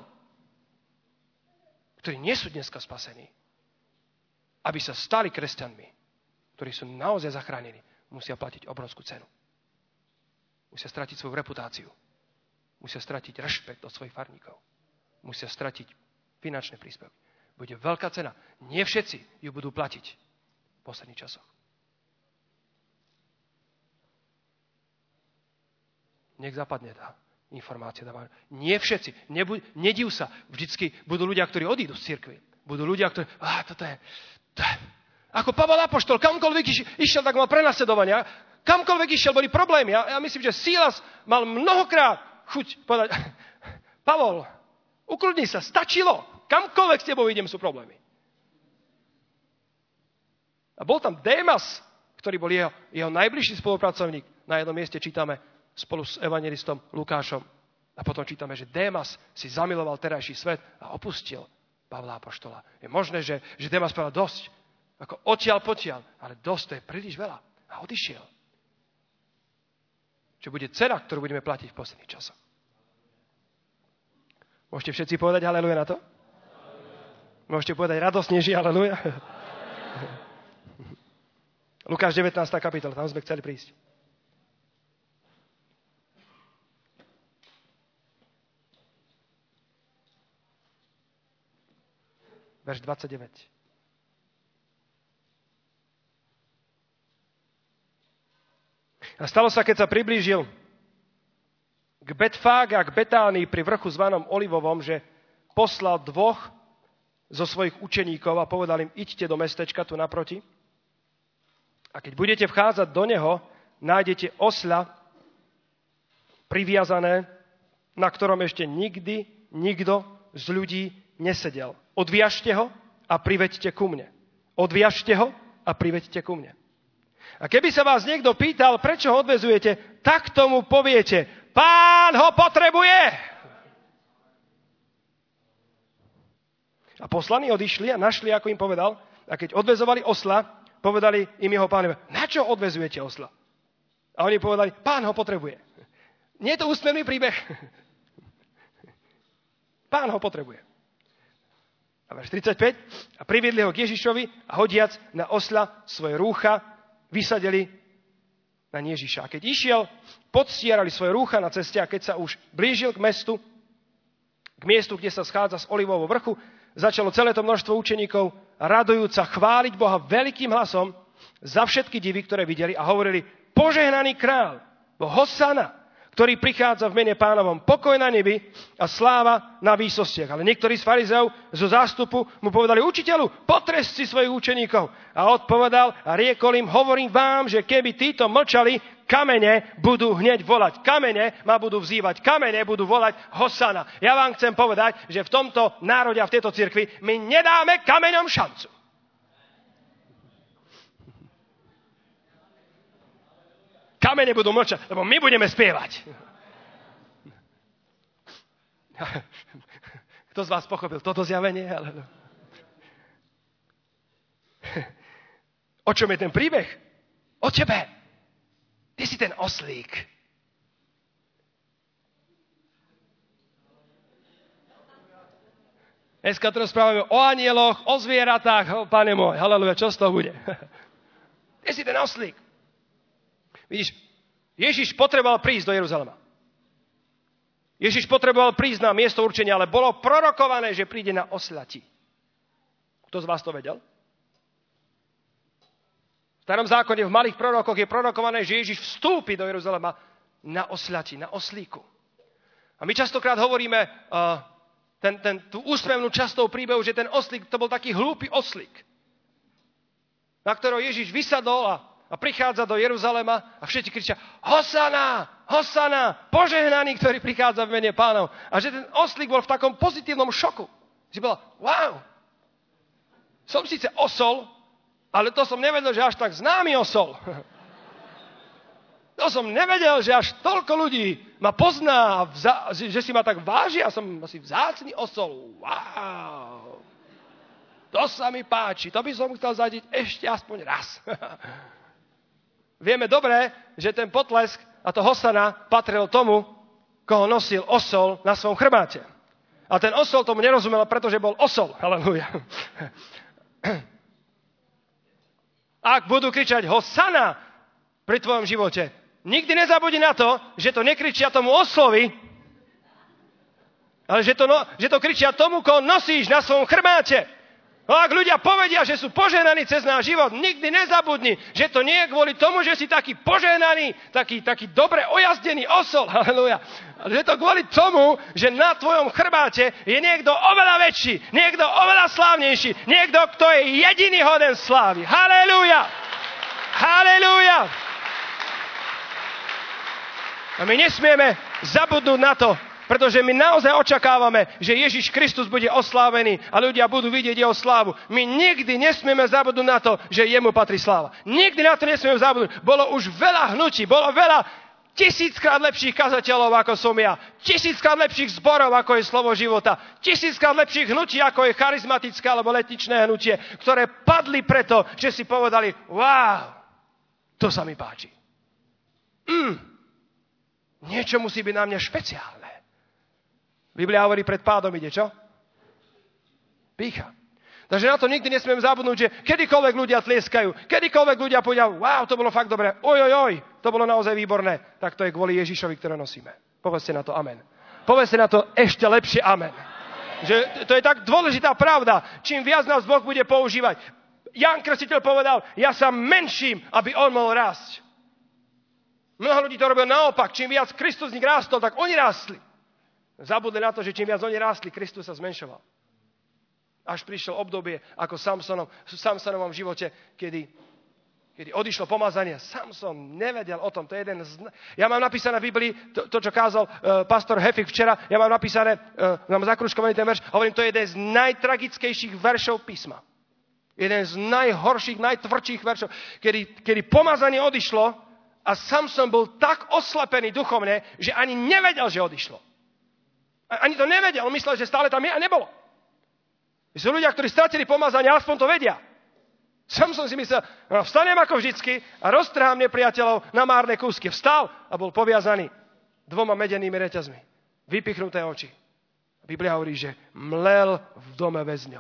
ktorí nie sú dneska spasení, aby sa stali kresťanmi, ktorí sú naozaj zachránení, musia platiť obrovskú cenu. Musia stratiť svoju reputáciu. Musia stratiť rešpekt od svojich farníkov. Musia stratiť finančné príspevky. Bude veľká cena. Nie všetci ju budú platiť v posledných časoch. Nech zapadne tá informácia. Nie všetci. Nebuď, nediv sa. Vždycky budú ľudia, ktorí odídu z cirkvi. Budú ľudia, ktorí... Á, toto je... To je ako Pavol apoštol. Kamkoľvek išiel, tak mal prenasledovania. Kamkoľvek išiel, boli problémy. Ja, ja myslím, že Sílas mal mnohokrát chuť povedať... Pavol, ukludni sa. Stačilo. Kamkoľvek s tebou idem, sú problémy. A bol tam Démas, ktorý bol jeho, jeho najbližší spolupracovník. Na jednom mieste čítame spolu s evangelistom Lukášom. A potom čítame, že Démas si zamiloval terajší svet a opustil Pavla apoštola. Je možné, že, že Démas povedal dosť. Ako odtiaľ potiaľ. Ale dosť, to je príliš veľa. A odišiel. Čo bude cena, ktorú budeme platiť v posledných časoch. Môžete všetci povedať haleluja na to? Môžete povedať radosnejšie haleluja? Lukáš devätnásta kapitola, tam sme chceli prísť. Verš dvadsaťdeväť. A stalo sa, keď sa priblížil k Betfáge a k Betánii pri vrchu zvanom Olivovom, že poslal dvoch zo svojich učeníkov a povedal im, idte do mestečka tu naproti a keď budete vchádzať do neho, nájdete osľa priviazané na ktorom ešte nikdy nikto z ľudí nesedel. Odviažte ho a priveďte ku mne. Odviažte ho a priveďte ku mne. A keby sa vás niekto pýtal, prečo ho odvezujete, tak tomu poviete, Pán ho potrebuje. A poslaní odišli a našli, ako im povedal, a keď odvezovali osla, povedali im jeho pánovi, na čo odvezujete osla? A oni povedali, Pán ho potrebuje. Nie je to úsmevný príbeh. Pán ho potrebuje. A verš tridsaťpäť. A priviedli ho k Ježišovi a hodiac na osla svoje rúcha, vysadili na Ježiša. A keď išiel, podstierali svoje rúcha na ceste a keď sa už blížil k mestu, k miestu, kde sa schádza z Olivovho vrchu, začalo celé to množstvo učeníkov radujúca chváliť Boha veľkým hlasom za všetky divy, ktoré videli a hovorili, požehnaný král, bo Hosana, ktorý prichádza v mene Pánovom, pokoj na nebi a sláva na výsostiach. Ale niektorí z farizeov zo zástupu mu povedali, učiteľu, potrest si svojich učeníkov. A odpovedal a riekol im, hovorím vám, že keby títo mlčali, kamene budú hneď volať. Kamene ma budú vzývať. Kamene budú volať Hosana. Ja vám chcem povedať, že v tomto národe a v tejto cirkvi my nedáme kameňom šancu. Kamene budú mlčať, lebo my budeme spievať. Kto z vás pochopil toto zjavenie? O čom je ten príbeh? O tebe. Ty si ten oslík. Dneska to rozprávame o anieloch, o zvieratách. Pane môj, haleluja, čo z toho bude? Ty si ten oslík. Vidíš, Ježiš potreboval prísť do Jeruzalema. Ježiš potreboval prísť na miesto určenia, ale bolo prorokované, že príde na oslati. Kto z vás to vedel? V starom zákone, v malých prorokoch je prorokované, že Ježiš vstúpi do Jeruzalema na oslati, na oslíku. A my častokrát hovoríme uh, ten, ten, tú úsmevnú časť toho príbehu, že ten oslík, to bol taký hlúpy oslík, na ktorého Ježiš vysadol a A prichádza do Jeruzalema a všetci kričia Hosana, Hosana, požehnaný, ktorý prichádza v mene Pánov. A že ten oslík bol v takom pozitívnom šoku. Že bola, wow, som síce osol, ale to som nevedel, že až tak známy osol. To som nevedel, že až toľko ľudí ma pozná, že si ma tak váži a som asi vzácny osol. Wow, to sa mi páči, to by som chcel zadiť ešte aspoň raz. Vieme dobre, že ten potlesk a to Hosana patril tomu, koho nosil osol na svojom chrbáte. A ten osol tomu nerozumel, pretože bol osol. Halelúja. Ak budú kričať Hosana pri tvojom živote, nikdy nezabudni na to, že to nekričia tomu oslovi, ale že to, no, že to kričia tomu, koho nosíš na svojom chrbáte. No ak ľudia povedia, že sú požehnaní cez náš život, nikdy nezabudni, že to nie je kvôli tomu, že si taký požehnaný, taký, taký dobre ojazdený osol, halleluja. Ale že to kvôli tomu, že na tvojom chrbáte je niekto oveľa väčší, niekto oveľa slávnejší, niekto, kto je jediný hoden slávy. Halleluja! Halleluja! A my nesmieme zabudnúť na to, pretože my naozaj očakávame, že Ježiš Kristus bude oslávený a ľudia budú vidieť jeho slávu. My nikdy nesmieme zabudnúť na to, že jemu patrí sláva. Nikdy na to nesmieme zabudnúť. Bolo už veľa hnutí, bolo veľa tisíckrát lepších kazateľov, ako som ja. Tisíckrát lepších zborov, ako je slovo života. Tisíckrát lepších hnutí, ako je charizmatické alebo letničné hnutie, ktoré padli preto, že si povedali, wow, to sa mi páči. Mm, niečo musí byť na mňa špeciálne. Biblia hovorí, pred pádom ide, čo? Pýcha. Takže na to nikdy nesmiem zabudnúť, že kedykoľvek ľudia tlieskajú, kedykoľvek ľudia povedia, wow, to bolo fakt dobré, oj, oj, oj, to bolo naozaj výborné, tak to je kvôli Ježišovi, ktoré nosíme. Povedzte na to amen. Povedzte na to ešte lepšie amen. Že to je tak dôležitá pravda, čím viac nás Boh bude používať. Ján Krstiteľ povedal, ja sa menším, aby on mohol rásť. Mnoho ľudí to robilo naopak, čím viac Kristus z nich rástol, tak oni rástli. Zabudli na to, že čím viac oni rástli, Kristus sa zmenšoval. Až prišlo obdobie ako Samsonom, v Samsonovom živote, kedy kedy odišlo pomazanie. Samson nevedel o tom. To je jeden z... Ja mám napísané v Biblii, to, to čo kázal uh, pastor Hefik včera, ja mám napísané, uh, mám zakružkovaný ten verš, hovorím, to je jeden z najtragickejších veršov písma. Jeden z najhorších, najtvrdších veršov, kedy, kedy pomazanie odišlo a Samson bol tak oslepený duchovne, že ani nevedel, že odišlo. Ani to nevedel, on myslel, že stále tam je a nebolo. Sú ľudia, ktorí stratili pomazanie, aspoň to vedia. Samson si myslel, no, vstanem ako vždycky a roztrhám nepriateľov na márne kúsky. Vstal a bol poviazaný dvoma medenými reťazmi. Vypichnuté oči. Biblia hovorí, že mlel v dome väzňov.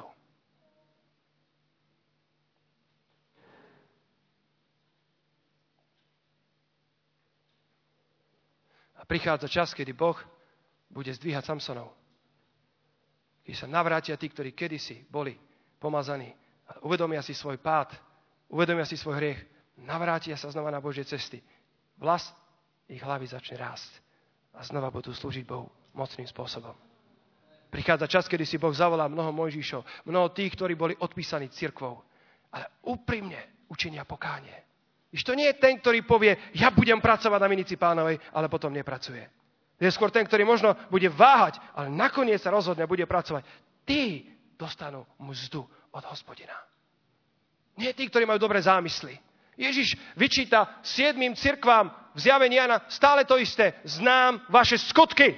A prichádza čas, kedy Boh bude zdvíhať Samsonov. Keď sa navrátia tí, ktorí kedysi boli pomazaní, uvedomia si svoj pád, uvedomia si svoj hriech, navrátia sa znova na Božie cesty. Vlas ich hlavy začne rásť a znova budú slúžiť Bohu mocným spôsobom. Prichádza čas, kedy si Boh zavolá mnoho Mojžišov, mnoho tých, ktorí boli odpísaní cirkvou, ale úprimne učinia pokánie. Iš to nie je ten, ktorý povie, ja budem pracovať na minici Pánovej, ale potom nepracuje. Je skôr ten, ktorý možno bude váhať, ale nakoniec sa rozhodne a bude pracovať. Tí dostanú mzdu od Hospodina. Nie tí, ktorí majú dobré zámysly. Ježiš vyčíta siedmým cirkvám v zjavení Jana stále to isté. Znám vaše skutky.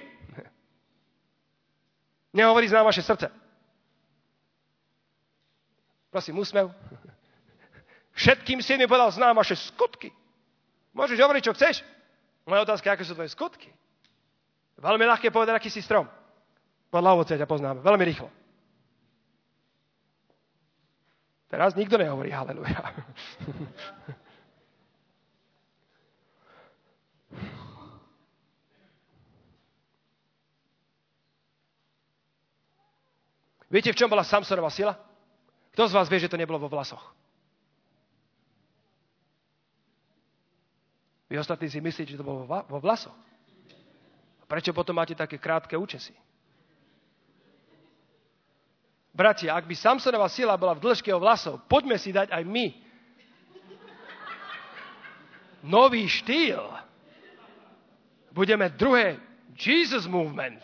Nehovorí, znám vaše srdce. Prosím, úsmev. Všetkým siedmým povedal, znám vaše skutky. Môžeš hovoriť, čo chceš. Moja otázka je, aké sú tvoje skutky. Veľmi ľahké povedať, aký si strom. Podľa ovocia ťa poznáme. Veľmi rýchlo. Teraz nikto nehovorí haleluja. Viete, v čom bola Samsonova sila? Kto z vás vie, že to nebolo vo vlasoch? Vy ostatní si myslíte, že to bolo vo vlasoch? A prečo potom máte také krátke účesy? Bratia, ak by Samsonova sila bola v dĺžke o vlasov, poďme si dať aj my nový štýl. Budeme druhé Jesus movement.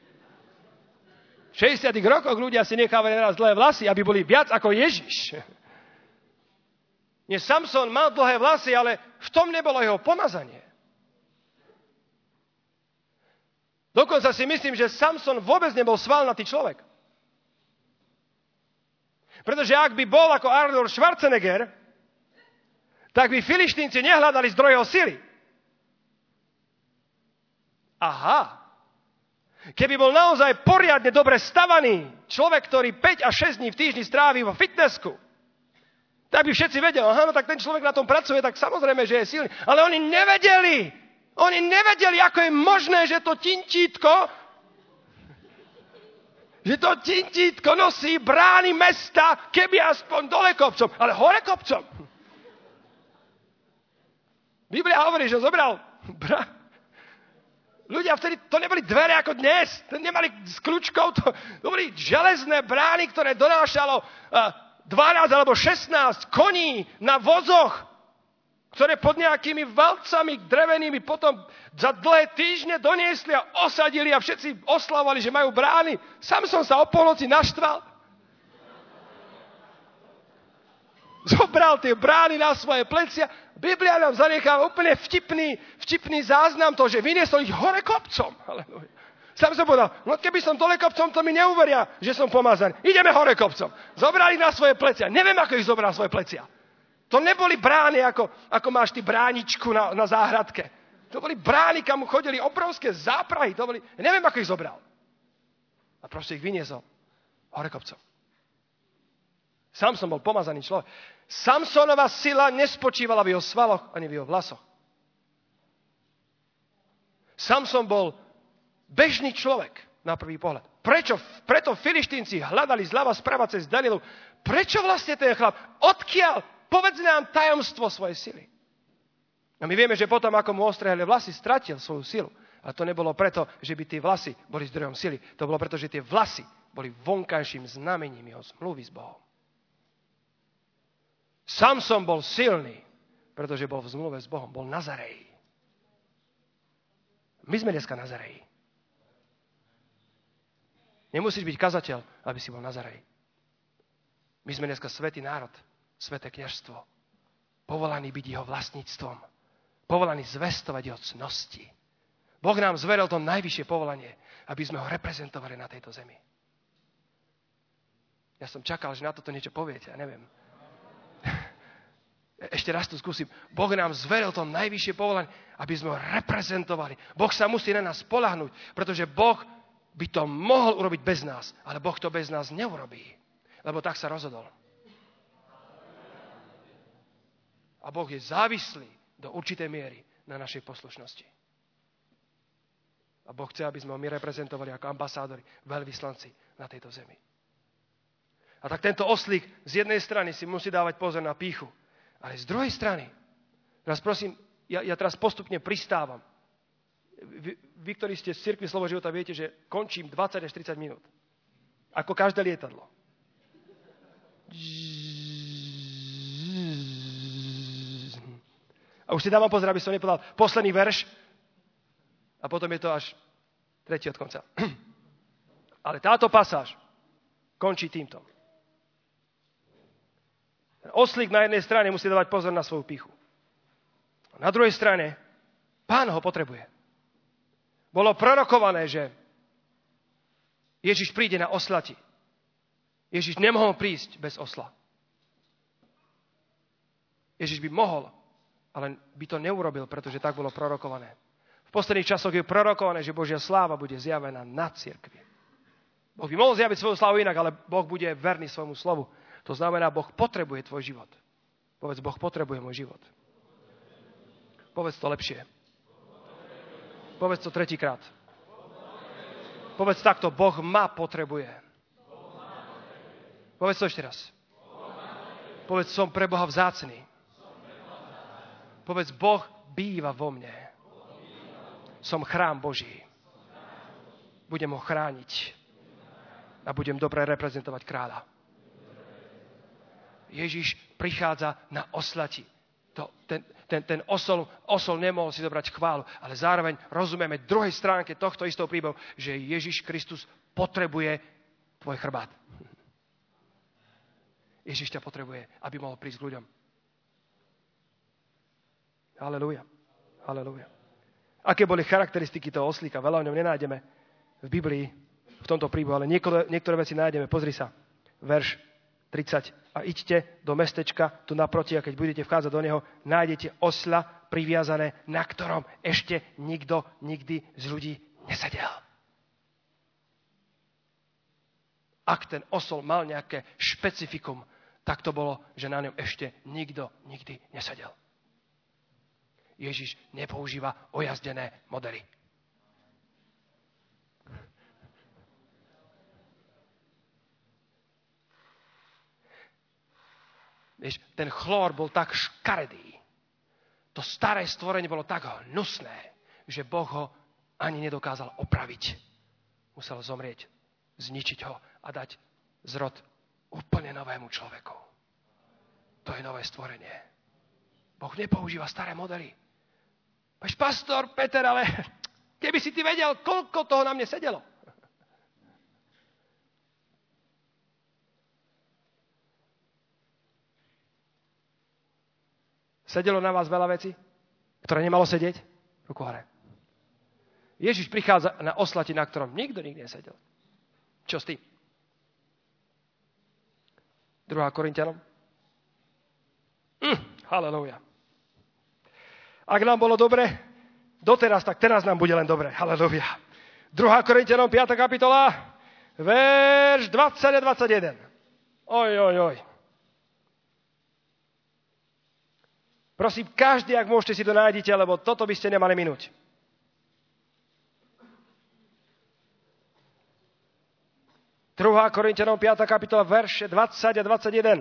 V šesťdesiatych rokoch ľudia si nechávali naraz dlhé vlasy, aby boli viac ako Ježiš. Nie, Samson mal dlhé vlasy, ale v tom nebolo jeho pomazanie. Dokonca si myslím, že Samson vôbec nebol svalnatý človek. Pretože ak by bol ako Arnold Schwarzenegger, tak by Filištínci nehľadali zdroj jeho sily. Aha. Keby bol naozaj poriadne dobre stavaný človek, ktorý päť až šesť dní v týždni strávi vo fitnessku, tak by všetci vedeli, aha, no tak ten človek na tom pracuje, tak samozrejme, že je silný. Ale oni nevedeli. Oni nevedeli, ako je možné, že to tintítko že to tintítko nosí brány mesta, keby aspoň dole kopcom, ale hore kopcom. Biblia hovorí, že zobral brá... Ľudia vtedy, to neboli dvere ako dnes, to nemali s kľúčkou, to, to boli železné brány, ktoré donášalo dvanásť alebo šestnásť koní na vozoch, ktoré pod nejakými valcami drevenými potom za dlhé týždne doniesli a osadili a všetci oslavovali, že majú brány. Samson sa o polnoci naštval. Zobral tie brány na svoje plecia. Biblia nám zanecháva úplne vtipný, vtipný záznam toho, že vyniesol ich hore kopcom. Halleluja. Samson povedal, no keby som dole kopcom, to mi neuveria, že som pomazaný. Ideme hore kopcom. Zobrali na svoje plecia. Neviem, ako ich zobral svoje plecia. To neboli brány, ako, ako máš ty bráničku na, na záhradke. To boli brány, kam chodili obrovské záprahy. To boli, neviem, ako ich zobral. A proste ich vyniesol hore kopcom. Samson bol pomazaný človek. Samsonova sila nespočívala v jeho svaloch ani v jeho vlasoch. Samson bol bežný človek na prvý pohľad. Prečo? Preto Filištínci hľadali zľava sprava cez Danielu. Prečo vlastne ten chlap? Odkiaľ? Povedz nám tajomstvo svojej sily. A my vieme, že potom, ako mu ostrehali vlasy, stratil svoju silu. A to nebolo preto, že by tie vlasy boli zdrojom sily. To bolo preto, že tie vlasy boli vonkajším znamením jeho zmluvy s Bohom. Samson bol silný. Pretože bol v zmluve s Bohom. Bol Nazarej. My sme dneska Nazareji. Nemusíš byť kazateľ, aby si bol Nazarej. My sme dneska svätý národ, sväté kňazstvo. Povolaní byť jeho vlastníctvom. Povolaní zvestovať jeho cnosti. Boh nám zveril to najvyššie povolanie, aby sme ho reprezentovali na tejto zemi. Ja som čakal, že na toto niečo poviete, ja neviem. Ešte raz to skúsim. Boh nám zveril to najvyššie povolanie, aby sme ho reprezentovali. Boh sa musí na nás spoľahnúť, pretože Boh by to mohol urobiť bez nás, ale Boh to bez nás neurobí, lebo tak sa rozhodol. A Boh je závislý do určitej miery na našej poslušnosti. A Boh chce, aby sme ho my reprezentovali ako ambasádori, veľvyslanci na tejto zemi. A tak tento oslík z jednej strany si musí dávať pozor na pýchu, ale z druhej strany, teraz prosím, ja, ja teraz postupne pristávam. Vy, vy, ktorí ste z Cirkvi Slovo života, viete, že končím dvadsať až tridsať minút. Ako každé lietadlo. A už si dávam pozor, aby som nepovedal posledný verš a potom je to až tretí od konca. Ale táto pasáž končí týmto. Oslík na jednej strane musí dávať pozor na svoju pýchu. Na druhej strane Pán ho potrebuje. Bolo prorokované, že Ježiš príde na oslati. Ježiš nemohol prísť bez osla. Ježiš by mohol, ale by to neurobil, pretože tak bolo prorokované. V posledných časoch je prorokované, že Božia sláva bude zjavená na cirkvi. Boh by mohol zjaviť svoju slávu inak, ale Boh bude verný svojmu slovu. To znamená, Boh potrebuje tvoj život. Povedz, Boh potrebuje môj život. Povedz to lepšie. Povedz to tretíkrát. Povedz takto, Boh ma potrebuje. Povedz to ešte raz. Povedz, som pre Boha vzácny. Povedz, Boh býva vo mne. Som chrám Boží. Budem ho chrániť. A budem dobre reprezentovať kráľa. Ježiš prichádza na oslati. To, ten, ten, ten osol, osol nemohol si zobrať chválu, ale zároveň rozumieme druhej stránke tohto istého príbehu, že Ježiš Kristus potrebuje tvoj chrbát. Ježiš ťa potrebuje, aby mohol prísť k ľuďom. Halelúja. Halelúja. Aké boli charakteristiky toho oslíka? Veľa o ňom nenájdeme v Biblii, v tomto príbehu, ale niektoré, niektoré veci nájdeme. Pozri sa. Verš tridsať. A idte do mestečka tu naproti a keď budete vchádzať do neho, nájdete osla priviazané, na ktorom ešte nikto nikdy z ľudí nesedel. Ak ten osol mal nejaké špecifikum, tak to bolo, že na ňom ešte nikto nikdy nesedel. Ježiš nepoužíva ojazdené modely. Vieš, ten chlór bol tak škaredý. To staré stvorenie bolo tak hnusné, že Boh ho ani nedokázal opraviť. Musel zomrieť, zničiť ho a dať zrod úplne novému človeku. To je nové stvorenie. Boh nepoužíva staré modely. Vieš, pastor Peter, ale keby si ty vedel, koľko toho na mne sedelo. Sedelo na vás veľa vecí, ktoré nemalo sedieť? Ruku hore. Ježiš prichádza na oslati, na ktorom nikto nikdy nesedel. Čo s tým? druhá Korinťanom. Hm, halelúja. Ak nám bolo dobre doteraz, tak teraz nám bude len dobre. Halelúja. druhá Korinťanom, piata kapitola, verš dvadsať a dvadsaťjeden. Oj, oj, oj. Prosím, každý, ak môžete, si to nájdete, lebo toto by ste nemali minúť. druhá Korinťanom, piata kapitola, verše dvadsať a dvadsaťjeden.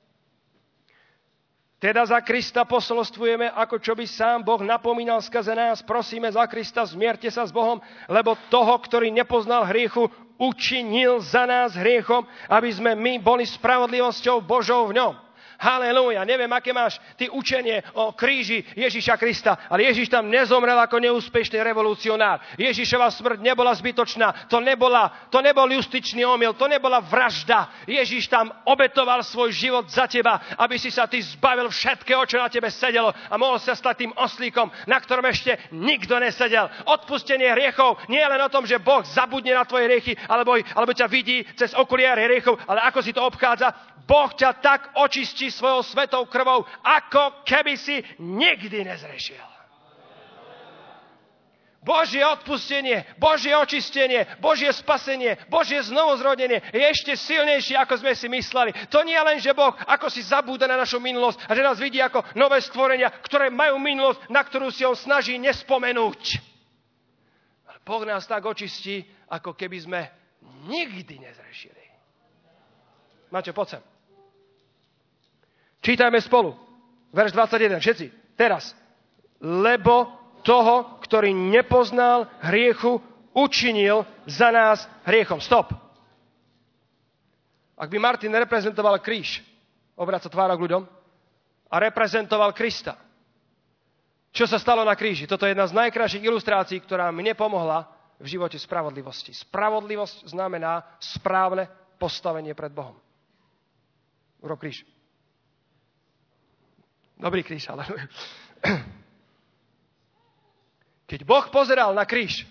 Teda za Krista posolstvujeme, ako čo by sám Boh napomínal skrze nás. Prosíme za Krista, zmierte sa s Bohom, lebo toho, ktorý nepoznal hriechu, učinil za nás hriechom, aby sme my boli spravodlivosťou Božou v ňom. Halelúja. Neviem, aké máš ty učenie o kríži Ježiša Krista, ale Ježiš tam nezomrel ako neúspešný revolucionár. Ježišova smrť nebola zbytočná, to, nebola, to nebol justičný omyl, to nebola vražda. Ježiš tam obetoval svoj život za teba, aby si sa ty zbavil všetkého, čo na tebe sedelo a mohol sa stať tým oslíkom, na ktorom ešte nikto nesedel. Odpustenie hriechov nie je len o tom, že Boh zabudne na tvoje hriechy, alebo, alebo ťa vidí cez okuliare hriechov, ale ako si to obchádza? Boh ťa tak očistí svojou svetou krvou, ako keby si nikdy nezrešil. Božie odpustenie, Božie očistenie, Božie spasenie, Božie znovuzrodenie je ešte silnejšie, ako sme si mysleli. To nie je len, že Boh ako si zabúda na našu minulosť a že nás vidí ako nové stvorenia, ktoré majú minulosť, na ktorú si on snaží nespomenúť. Ale Boh nás tak očistí, ako keby sme nikdy nezrešili. Máte, poď sem. Čítajme spolu. Verš dvadsaťjeden. Všetci. Teraz. Lebo toho, ktorý nepoznal hriechu, učinil za nás hriechom. Stop. Ak by Martin reprezentoval kríž, obráca tvárok ľuďom, a reprezentoval Krista, čo sa stalo na kríži? Toto je jedna z najkrajších ilustrácií, ktorá mne pomohla v živote spravodlivosti. Spravodlivosť znamená správne postavenie pred Bohom. Urob kríž. Dobrý kríž, ale... Keď Boh pozeral na kríž,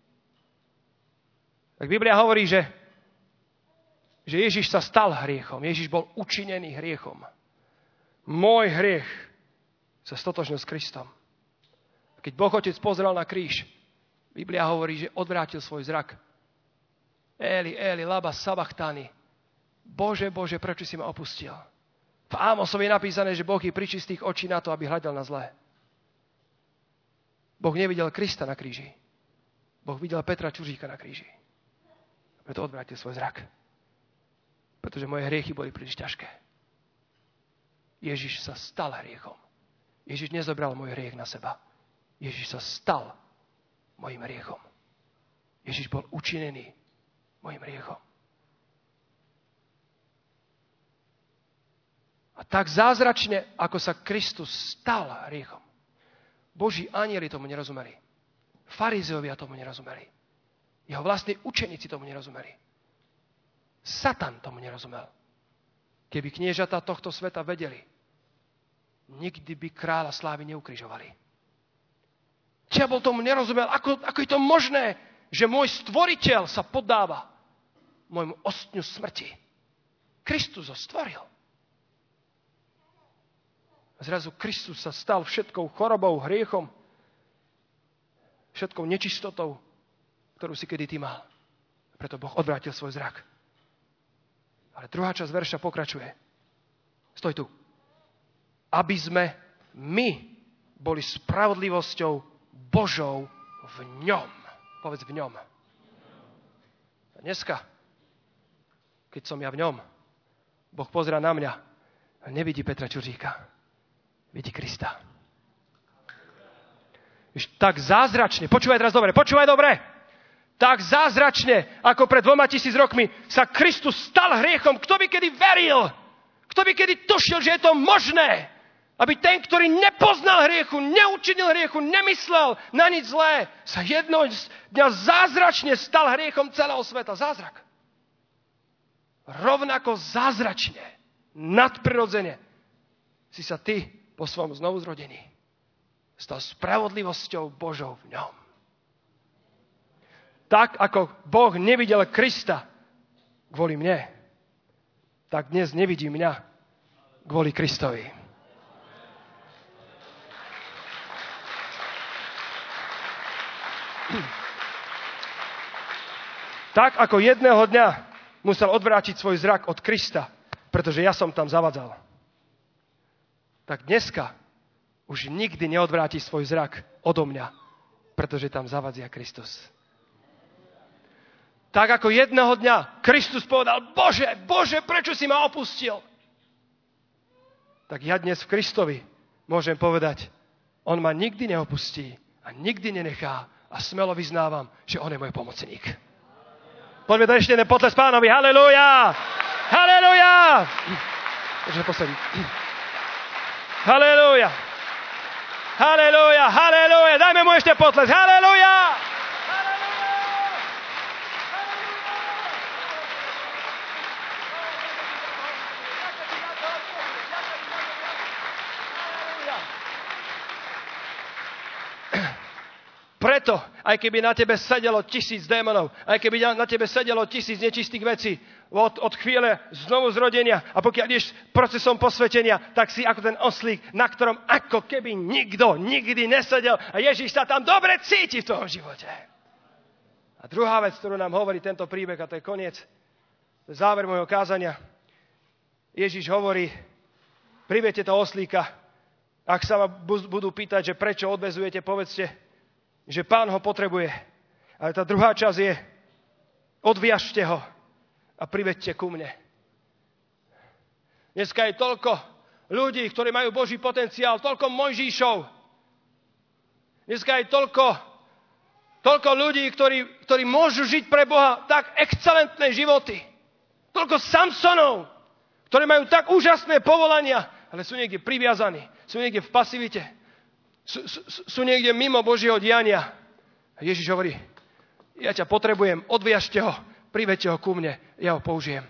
tak Biblia hovorí, že, že Ježiš sa stal hriechom. Ježiš bol učinený hriechom. Môj hriech sa stotožnil s Kristom. Keď Boh Otec pozeral na kríž, Biblia hovorí, že odvrátil svoj zrak. Eli, Eli, lama sabachthani. Bože, Bože, prečo si ma opustil? V Ámosovi je napísané, že Boh je pričistých očí na to, aby hľadal na zlé. Boh nevidel Krista na kríži. Boh videl Petra Čuříka na kríži. Preto odvrátil svoj zrak. Pretože moje hriechy boli príliš ťažké. Ježiš sa stal hriechom. Ježiš nezobral môj hriech na seba. Ježiš sa stal mojim hriechom. Ježiš bol učinený mojim hriechom. A tak zázračne, ako sa Kristus stal hriechom, Boží anjeli tomu nerozumeli. Farizeovia tomu nerozumeli. Jeho vlastní učeníci tomu nerozumeli. Satan tomu nerozumel. Keby kniežatá tohto sveta vedeli, nikdy by kráľa slávy neukrižovali. Diabol tomu nerozumel. Ako, ako je to možné, že môj stvoriteľ sa poddáva môjmu ostňu smrti? Kristus ho stvoril. A zrazu Kristus sa stal všetkou chorobou, hriechom, všetkou nečistotou, ktorú si kedy ty mal. Preto Boh odvrátil svoj zrak. Ale druhá časť verša pokračuje. Stoj tu. Aby sme my boli spravodlivosťou Božou v ňom. Povedz v ňom. A dneska, keď som ja v ňom, Boh pozerá na mňa a nevidí Petra Čuříka. Vidí Krista. Víš, tak zázračne, počúvaj teraz dobre, počúvaj dobre, tak zázračne, ako pred dvoma tisíc rokmi sa Kristus stal hriechom. Kto by kedy veril? Kto by kedy tušil, že je to možné? Aby ten, ktorý nepoznal hriechu, neučinil hriechu, nemyslel na nič zlé, sa jedno dňa zázračne stal hriechom celého sveta. Zázrak. Rovnako zázračne, nadprirodzene si sa ty po svojom znovuzrodení stal spravodlivosťou Božou v ňom. Tak, ako Boh nevidel Krista kvôli mne, tak dnes nevidí mňa kvôli Kristovi. Tak, ako jedného dňa musel odvrátiť svoj zrak od Krista, pretože ja som tam zavadzal. Tak dneska už nikdy neodvráti svoj zrak odo mňa, pretože tam zavadzia Kristus. Tak ako jedného dňa Kristus povedal, Bože, Bože, prečo si ma opustil? Tak ja dnes v Kristovi môžem povedať, on ma nikdy neopustí a nikdy nenechá a smelo vyznávam, že on je môj pomocník. Poďme dať ešte jeden potles Pánovi. Halelúja! Halelúja! Takže posadí. Halelúja. Halelúja, halelúja. Dajme mu ešte potles. Halelúja. Preto, aj keby na tebe sedelo tisíc démonov, aj keby na tebe sedelo tisíc nečistých vecí od, od chvíle znovu zrodenia a pokiaľ ideš procesom posvetenia, tak si ako ten oslík, na ktorom ako keby nikto nikdy nesedel a Ježiš sa tam dobre cíti v tvojom živote. A druhá vec, ktorú nám hovorí tento príbeh, a to je koniec, záver môjho kázania. Ježiš hovorí, priviete to oslíka, ak sa ma budú pýtať, že prečo odvezujete, povedzte, že Pán ho potrebuje. Ale tá druhá časť je, odviažte ho a privedte ku mne. Dneska je toľko ľudí, ktorí majú Boží potenciál, toľko Mojžíšov. Dneska je toľko, toľko ľudí, ktorí, ktorí môžu žiť pre Boha tak excelentné životy. Toľko Samsonov, ktorí majú tak úžasné povolania, ale sú niekde priviazaní, sú niekde v pasivite. Sú, sú, sú niekde mimo Božieho diania. A Ježiš hovorí, ja ťa potrebujem, odviažte ho, privedte ho ku mne, ja ho použijem.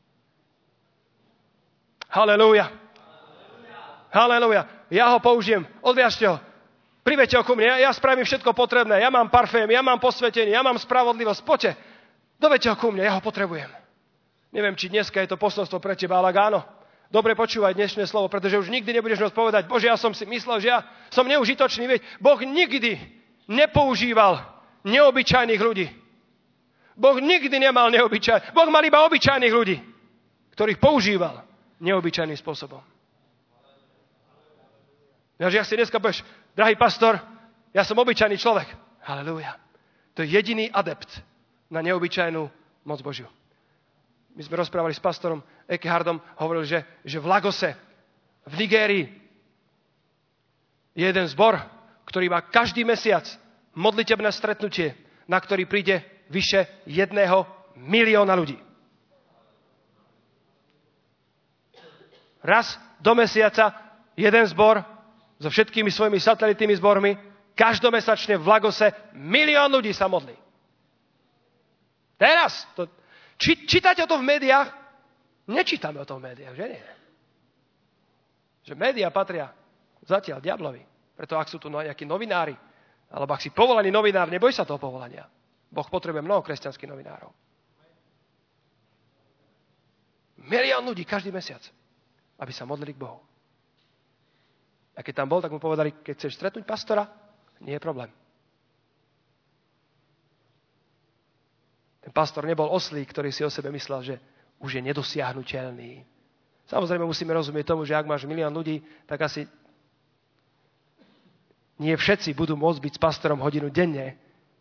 Halelúja. Halelúja. Ja ho použijem, odviažte ho, privedte ho ku mne, ja, ja spravím všetko potrebné, ja mám parfém, ja mám posvetenie, ja mám spravodlivosť, poďte, dovedte ho ku mne, ja ho potrebujem. Neviem, či dneska je to posolstvo pre teba, ale áno. Dobre počúvaj dnešné slovo, pretože už nikdy nebudeš môcť povedať, Bože, ja som si myslel, že ja som neužitočný, veď Boh nikdy nepoužíval neobyčajných ľudí. Boh nikdy nemal neobyčajných, Boh mal iba obyčajných ľudí, ktorých používal neobyčajným spôsobom. Takže ja si dneska povieš, drahý pastor, ja som obyčajný človek. Halelúja. To je jediný adept na neobyčajnú moc Božiu. My sme rozprávali s pastorom Ekehardom, hovoril, že, že v Lagose, v Nigérii, je jeden zbor, ktorý má každý mesiac modlitebné stretnutie, na ktorý príde vyše jedného milióna ľudí. Raz do mesiaca jeden zbor so všetkými svojimi satelitnými zbormi, každomesačne v Lagose milión ľudí sa modlí. Teraz to... Či, čítate o tom v médiách? Nečítame o tom v médiách, že nie? Že médiá patria zatiaľ diablovi. Preto ak sú tu nejakí novinári, alebo ak si povolaný novinár, neboj sa toho povolania. Boh potrebuje mnoho kresťanských novinárov. Milión ľudí každý mesiac, aby sa modlili k Bohu. A keď tam bol, tak mu povedali, keď chceš stretnúť pastora, nie je problém. Ten pastor nebol oslík, ktorý si o sebe myslel, že už je nedosiahnuteľný. Samozrejme musíme rozumieť tomu, že ak máš milión ľudí, tak asi nie všetci budú môcť byť s pastorom hodinu denne.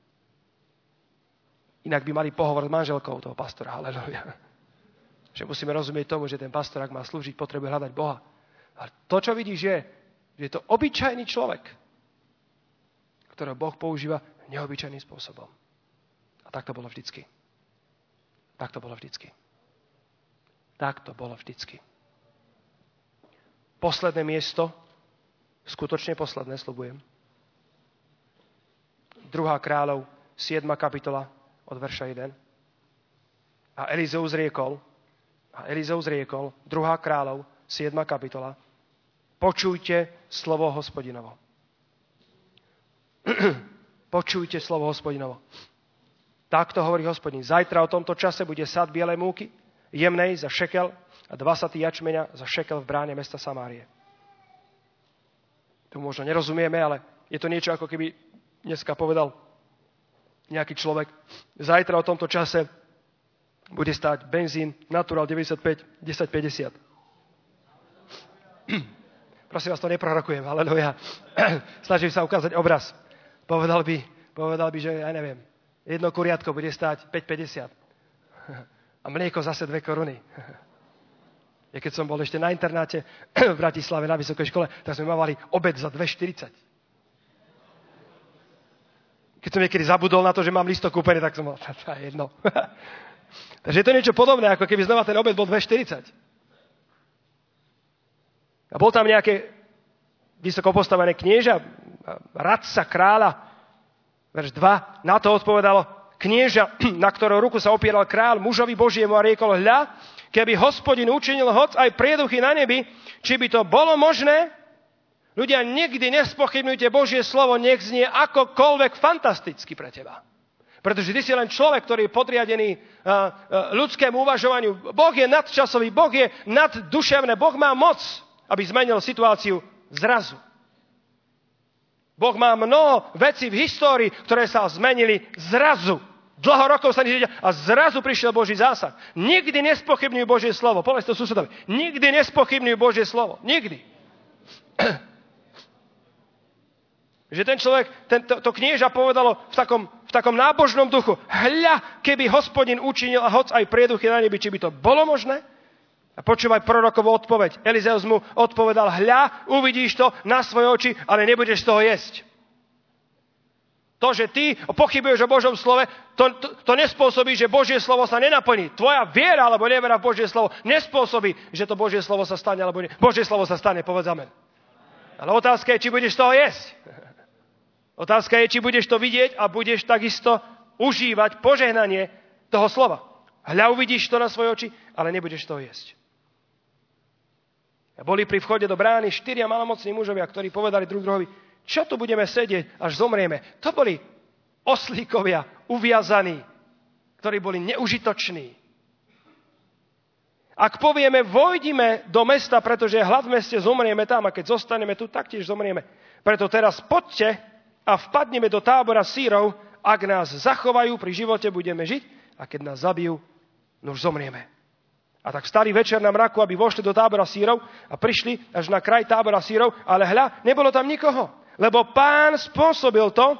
Inak by mali pohovor s manželkou toho pastora. Halelujá. Že musíme rozumieť tomu, že ten pastor, ak má slúžiť, potrebuje hľadať Boha. Ale to, čo vidíš, je, že je to obyčajný človek, ktorého Boh používa neobyčajným spôsobom. A tak to bolo vždycky. Tak to bolo vždycky. Tak to bolo vždycky. Posledné miesto, skutočne posledné, sľubujem. druhá kráľov, siedma kapitola, od verša jeden. A Elizeus riekol, a Elizeus riekol, druhá kráľov, siedma kapitola, počujte slovo Hospodinovo. Počujte slovo Hospodinovo. Takto hovorí Hospodin. Zajtra o tomto čase bude sad bielej múky, jemnej za šekel a dva saty jačmeňa za šekel v bráne mesta Samárie. Tu možno nerozumieme, ale je to niečo, ako keby dneska povedal nejaký človek. Zajtra o tomto čase bude stáť benzín Natural deväťdesiatpäť desať päťdesiat. Prosím vás, to neprorokujem, aleluja. Snažím sa ukázať obraz. Povedal by, povedal by, že ja neviem, jedno kuriatko bude stáť päť päťdesiat. A mlieko zase dve koruny. Ja keď som bol ešte na internáte v Bratislave na vysokej škole, tak sme mávali obed za dve štyridsať. Keď som niekedy zabudol na to, že mám listok kúpený, tak som bol, to je jedno. Takže je to niečo podobné, ako keby znova ten obed bol dve štyridsať. A bol tam nejaké vysoko postavené knieža, radca kráľa, verš dva, na to odpovedalo knieža, na ktorého ruku sa opieral kráľ mužovi Božiemu a riekol, hľa, keby Hospodin učinil hoc aj prieduchy na nebi, či by to bolo možné? Ľudia, nikdy nespochybnujte Božie slovo, nech znie akokoľvek fantasticky pre teba. Pretože ty si len človek, ktorý je podriadený uh, uh, ľudskému uvažovaniu. Boh je nadčasový, Boh je nadduševné, Boh má moc, aby zmenil situáciu zrazu. Boh má mnoho vecí v histórii, ktoré sa zmenili zrazu. Dlho rokov sa nič a zrazu prišiel Boží zásah. Nikdy nespochybňuj Božie slovo. Povedz to susedovi. Nikdy nespochybňuj Božie slovo. Nikdy. Že ten človek, ten, to, to knieža povedalo v takom, v takom nábožnom duchu, hľa, keby Hospodin učinil a hoc aj prieduchy na nebi, či by to bolo možné? A počúvaj prorokovú odpoveď. Elizeus mu odpovedal, hľa, uvidíš to na svoje oči, ale nebudeš z toho jesť. To, že ty pochybuješ o Božom slove, to, to, to nespôsobí, že Božie slovo sa nenaplní. Tvoja viera alebo nevera v Božie slovo nespôsobí, že to Božie slovo sa stane alebo nie. Božie slovo sa stane, povedz amen. Ale otázka je, či budeš z toho jesť. Otázka je, či budeš to vidieť a budeš takisto užívať požehnanie toho slova. Hľa, uvidíš to na svoje oči, ale nebudeš z toho jesť. Boli pri vchode do brány štyria malomocní mužovia, ktorí povedali druh druhovi, čo tu budeme sedieť, až zomrieme. To boli oslíkovia, uviazaní, ktorí boli neužitoční. Ak povieme, vojdime do mesta, pretože hlad v meste, zomrieme tam a keď zostaneme tu, taktiež zomrieme. Preto teraz poďte a vpadneme do tábora Sírov, ak nás zachovajú, pri živote budeme žiť a keď nás zabijú, no už zomrieme. A tak vstali večer na mraku, aby vošli do tábora Sírov a prišli až na kraj tábora Sírov, ale hľa, nebolo tam nikoho. Lebo Pán spôsobil to,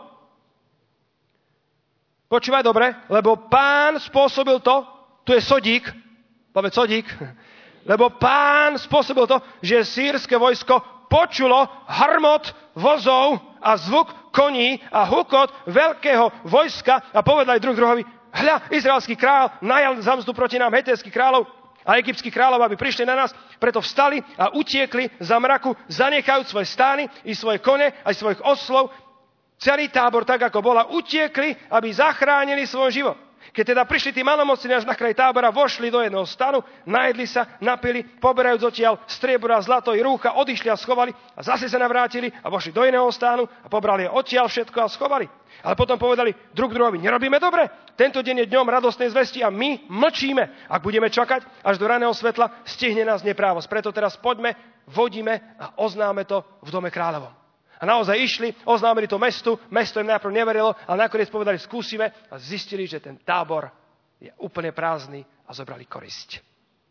počúvaj dobre, lebo Pán spôsobil to, tu je sodík, povedz sodík, lebo Pán spôsobil to, že sýrske vojsko počulo hrmot vozov a zvuk koní a hukot veľkého vojska a povedali druh druhovi, hľa, izraelský kráľ najal zamzdu proti nám, hetejských kráľov a egyptských kráľov, aby prišli na nás, preto vstali a utiekli za mraku, zanechajúc svoje stány i svoje kone, aj svojich oslov. Celý tábor, tak ako bola, utiekli, aby zachránili svoj život. Keď teda prišli tí malomocní až na kraj tábora, vošli do jedného stanu, najedli sa, napili, poberajúc odtiaľ striebra, zlato i rúcha, odišli a schovali a zase sa navrátili a vošli do iného stánu a pobrali odtiaľ všetko a schovali. Ale potom povedali druh druhovi, nerobíme dobre? Tento deň je dňom radostnej zvesti a my mlčíme. Ak budeme čakať až do raného svetla, stihne nás neprávosť. Preto teraz poďme, vodíme a oznáme to v dome kráľovom. A naozaj išli, oznámili to mestu, mesto im najprv neverilo, ale nakoniec povedali, skúsime a zistili, že ten tábor je úplne prázdny a zobrali korisť.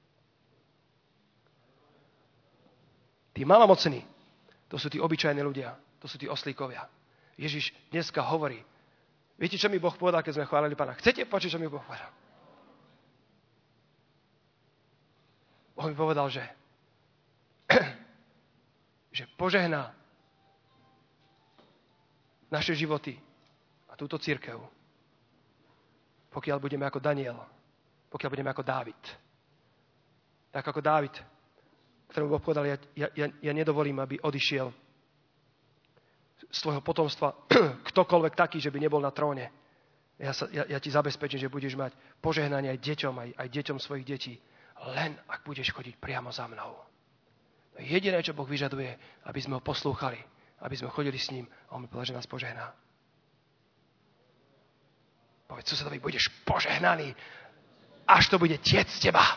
Tí malomocní, to sú tí obyčajní ľudia, to sú tí oslíkovia. Ježiš dneska hovorí, viete, čo mi Boh povedal, keď sme chválili Pána? Chcete počuť, čo mi Boh povedal? Boh mi povedal, že, že požehná naše životy a túto cirkev, pokiaľ budeme ako Daniel, pokiaľ budeme ako Dávid. Tak ako Dávid, ktorému Boh povedal, ja, ja, ja nedovolím, aby odišiel z tvojho potomstva ktokoľvek taký, že by nebol na tróne. Ja, sa, ja, ja ti zabezpečím, že budeš mať požehnanie aj deťom, aj, aj deťom svojich detí. Len ak budeš chodiť priamo za mnou. To je jediné, čo Boh vyžaduje, aby sme ho poslúchali, aby sme chodili s ním a on mi povedal, že nás požehná. Povedz susedovi, budeš požehnaný, až to bude tiec z teba.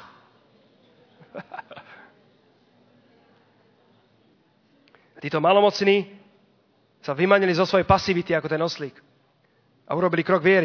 Títo malomocní sa vymanili zo svojej pasivity ako ten oslík a urobili krok viery.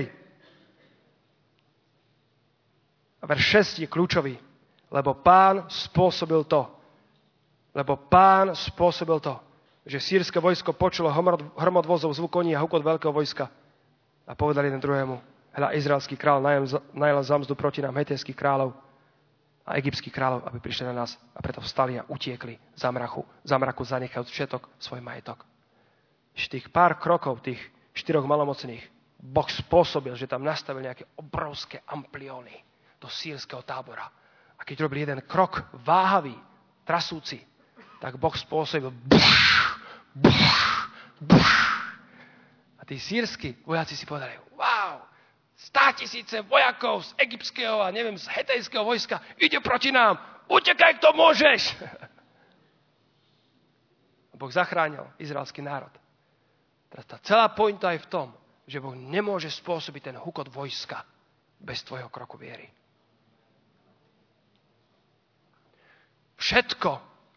A verš šesť je kľúčový, lebo Pán spôsobil to, lebo Pán spôsobil to, že sýrske vojsko počulo hrmot vozov, zvuk koní a hukot veľkého vojska a povedali jeden druhému, hľa, izraelský kráľ najal zamzdu proti nám hetejských kráľov a egyptských kráľov, aby prišli na nás a preto vstali a utiekli za mraku, za mraku zanechajúc všetok svoj majetok. Z tých pár krokov, tých štyroch malomocných, Boh spôsobil, že tam nastavil nejaké obrovské amplióny do sýrskeho tábora. A keď robili jeden krok váhavý, trasúci, tak Boh spôsobil buš, buš, buš. A tí sírsky vojaci si povedali, wow, státisíce vojakov z egyptského a neviem, z hetejského vojska ide proti nám. Utekaj, kto môžeš. Boh zachránil izraelský národ. Teraz tá celá pointa je v tom, že Boh nemôže spôsobiť ten hukot vojska bez tvojho kroku viery. Všetko,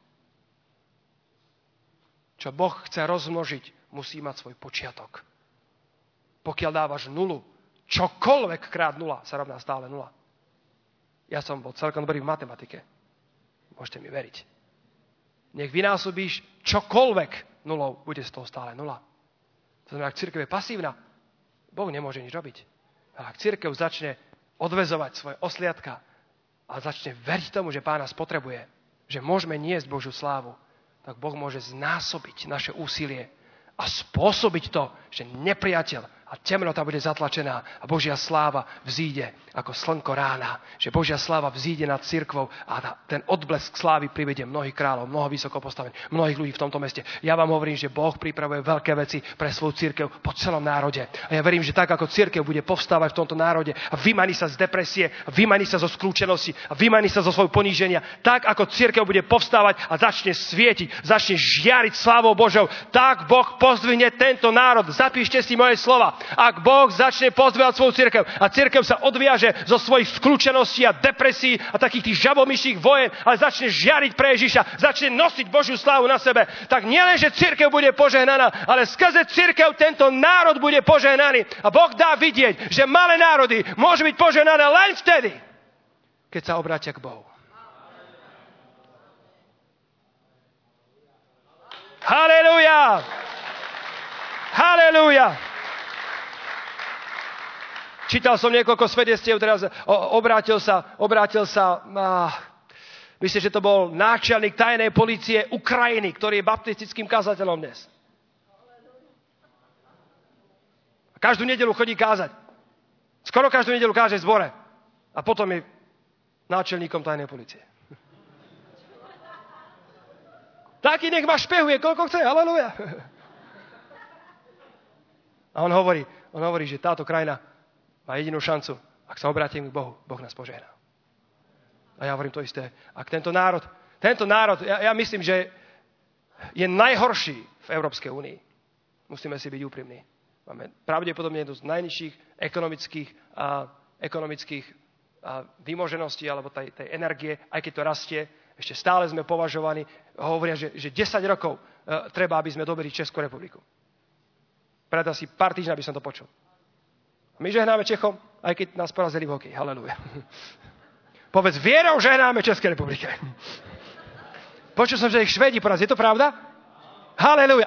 čo Boh chce rozmnožiť, musí mať svoj počiatok. Pokiaľ dávaš nulu, čokoľvek krát nula sa rovná stále nula. Ja som bol celkom dobrý v matematike. Môžete mi veriť. Nech vynásobíš čokoľvek nulou, bude z toho stále nula. To znamená, ak cirkev je pasívna, Boh nemôže nič robiť. Ale ak cirkev začne odväzovať svoje osliadka a začne veriť tomu, že Pán nás potrebuje, že môžeme niesť Božiu slávu, tak Boh môže znásobiť naše úsilie a spôsobiť to, že nepriateľ a temnota bude zatlačená a Božia sláva vzíde ako slnko rána. Že Božia sláva vzíde nad cirkvou a ten odblesk slávy privedie mnohých kráľov, mnoho vysoko postavených, mnohých ľudí v tomto meste. Ja vám hovorím, že Boh pripravuje veľké veci pre svoju cirkev po celom národe. A ja verím, že tak ako cirkev bude povstávať v tomto národe a vymaní sa z depresie, a vymaní sa zo skľúčenosti a vymaní sa zo svojho poníženia, tak ako cirkev bude povstávať a začne svietiť, začne žiariť slávou Božou, tak Boh pozdvihne tento národ. Zapíšte si moje slova. Ak Boh začne pozdvíhať svoju cirkev a cirkev sa odviaže zo svojich skľúčeností a depresí a takých tých žabomyších vojen, ale začne žiariť pre Ježiša, začne nosiť Božiu slávu na sebe, tak nielen, že cirkev bude požehnaná, ale skrze cirkev tento národ bude požehnaný. A Boh dá vidieť, že malé národy môžu byť požehnané len vtedy, keď sa obrátia k Bohu. Halelúja! Halelúja! Čítal som niekoľko svedectiev, teraz obrátil sa, obrátil sa, ah, myslím, že to bol náčelník tajnej polície Ukrajiny, ktorý je baptistickým kazateľom dnes. Každú nedeľu chodí kázať. Skoro každú nedeľu káže v zbore. A potom je náčelníkom tajnej polície. Taký nech ma špehuje, koľko chce, halleluja. A on hovorí, on hovorí, že táto krajina má jedinú šancu. Ak sa obrátime k Bohu, Boh nás požehná. A ja hovorím to isté. Ak tento národ, tento národ, ja, ja myslím, že je najhorší v Európskej únii. Musíme si byť úprimní. Máme pravdepodobne jednu z najnižších ekonomických, a, ekonomických a, vymožeností alebo tej, tej energie, aj keď to rastie. Ešte stále sme považovaní, hovoria, že, že desať rokov e, treba, aby sme dobili Českú republiku. Pred asi pár týždňa by som to počul. My žehnáme Čechom, aj keď nás porazili v hokeji. Halelúja. Povedz, vierou žehnáme Českej republike. Počul som, že ich Švédi porazili. Je to pravda? Halelúja.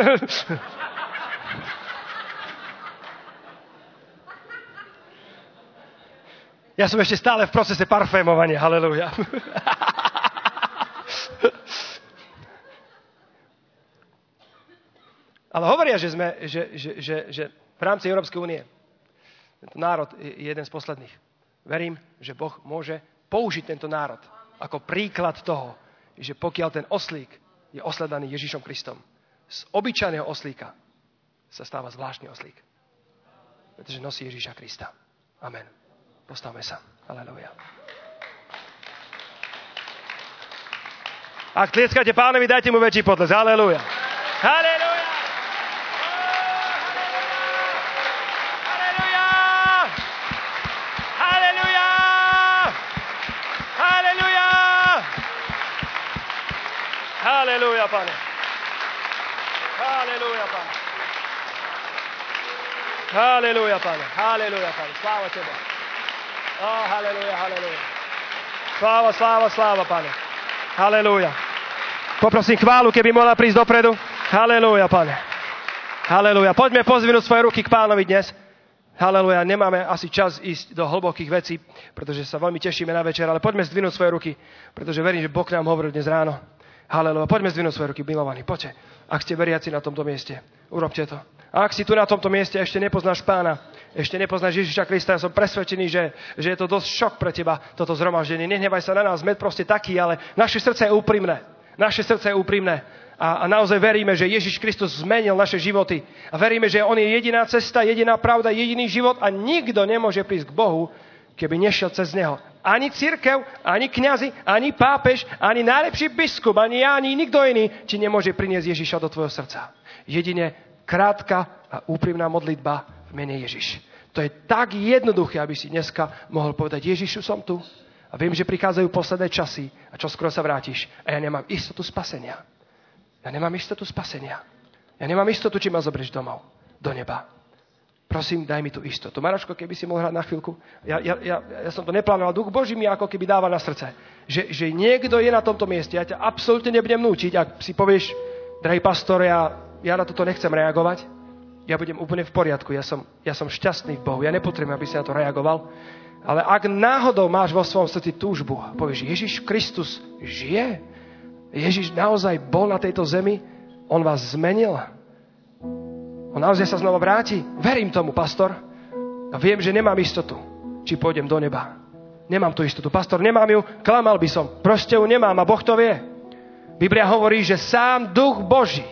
Ja som ešte stále v procese parfémovania. Halelúja. Ale hovoria, že, sme, že, že, že, že v rámci Európskej únie tento národ je jeden z posledných. Verím, že Boh môže použiť tento národ ako príklad toho, že pokiaľ ten oslík je osledaný Ježišom Kristom, z obyčajného oslíka sa stáva zvláštny oslík. Pretože nosí Ježiša Krista. Amen. Postavme sa. Halelúja. Ak tlieskate Pánovi, dajte mu väčší potles. Halelúja. Halelúja. Halelúja, Pane. Halelúja, Pane. Halelúja, Pane. Halelúja, Pane. Sláva Teba. Oh, halelúja, halelúja. Sláva, sláva, sláva, Pane. Halelúja. Poprosím chválu, keby mohla prísť dopredu. Halelúja, Pane. Halelúja. Poďme pozvinúť svoje ruky k Pánovi dnes. Halelúja. Nemáme asi čas ísť do hlbokých vecí, pretože sa veľmi tešíme na večer, ale poďme zdvihnúť svoje ruky, pretože verím, že Boh nám hovoril dnes ráno. Halelúja. Poďme zdvihnúť svoje ruky, milovaní. Poďte. Ak ste veriaci na tomto mieste, urobte to. A ak si tu na tomto mieste ešte nepoznáš Pána, ešte nepoznáš Ježiša Krista, ja som presvedčený, že, že je to dosť šok pre teba, toto zhromaždenie. Nehnevaj sa na nás, sme proste takí, ale naše srdce je úprimné. Naše srdce je úprimné. A, a naozaj veríme, že Ježiš Kristus zmenil naše životy. A veríme, že On je jediná cesta, jediná pravda, jediný život a nikto nemôže prísť k Bohu, keby nešiel cez Neho. Ani cirkev, ani kňazi, ani pápež, ani najlepší biskup, ani ja, ani nikto iný ti nemôže priniesť Ježiša do tvojho srdca. Jedine krátka a úprimná modlitba v mene Ježiš. To je tak jednoduché, aby si dneska mohol povedať, Ježišu, som tu a viem, že prichádzajú posledné časy a čoskoro sa vrátiš a ja nemám istotu spasenia. Ja nemám istotu spasenia. Ja nemám istotu, či ma zobrieš domov, do neba. Prosím, daj mi tú istotu. Maroško, keby si mohol hrať na chvíľku. Ja, ja, ja, ja som to neplánoval. Duch Boží mi ako keby dáva na srdce. Že, že niekto je na tomto mieste. Ja ťa absolútne nebudem nútiť. Ak si povieš, drahý pastor, ja, ja na toto nechcem reagovať, ja budem úplne v poriadku. Ja som, ja som šťastný v Bohu. Ja nepotrebujem, aby si na to reagoval. Ale ak náhodou máš vo svojom srdci túžbu a povieš, Ježiš Kristus žije, Ježiš naozaj bol na tejto zemi, on vás zmenil. On naozaj sa znova vráti. Verím tomu, pastor. A viem, že nemám istotu, či pôjdem do neba. Nemám tú istotu. Pastor, nemám ju, klamal by som. Proste ju nemám a Boh to vie. Biblia hovorí, že sám Duch Boží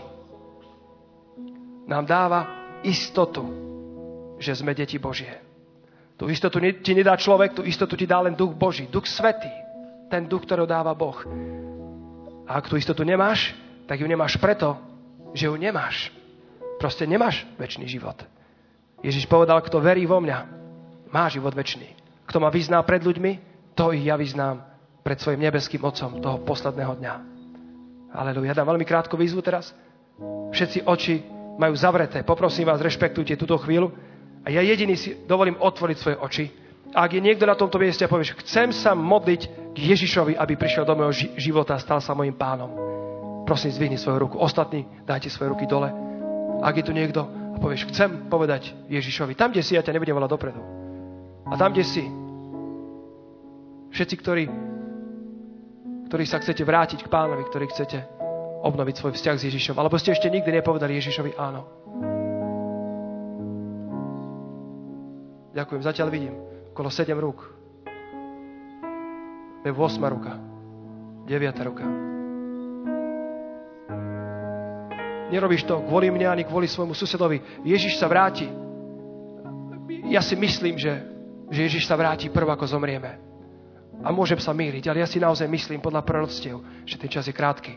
nám dáva istotu, že sme deti Božie. Tú istotu ti nedá človek, tú istotu ti dá len Duch Boží. Duch Svätý. Ten duch, ktorého dáva Boh. A ak tú istotu nemáš, tak ju nemáš preto, že ju nemáš. Proste nemáš večný život. Ježiš povedal, kto verí vo mňa, má život večný. Kto ma vyzná pred ľuďmi, to ich ja vyznám pred svojim nebeským Otcom toho posledného dňa. Aleluja. Ja dám veľmi krátku výzvu teraz. Všetci oči majú zavreté. Poprosím vás, rešpektujte túto chvíľu. A ja jediný si dovolím otvoriť svoje oči. A ak je niekto na tomto mieste a povieš, chcem sa modliť k Ježišovi, aby prišiel do môjho ži- života a stal sa mojim pánom. Prosím, zdvihni svoju ruku. Ostatní, dajte svoje ruky dole. Ak je tu niekto a povieš, chcem povedať Ježišovi, tam, kde si, ja ťa nebudem volať dopredu. A tam, kde si, všetci, ktorí, ktorí sa chcete vrátiť k pánovi, ktorí chcete obnoviť svoj vzťah s Ježišom, alebo ste ešte nikdy nepovedali Ježišovi áno. Ďakujem, zatiaľ vidím okolo sedem rúk. Je ôsma ruka. deviata ruka. Nerobíš to kvôli mne ani kvôli svojmu susedovi. Ježiš sa vráti. Ja si myslím, že, že Ježiš sa vráti prv, ako zomrieme. A môžem sa mýliť, ale ja si naozaj myslím podľa proroctiev, že ten čas je krátky.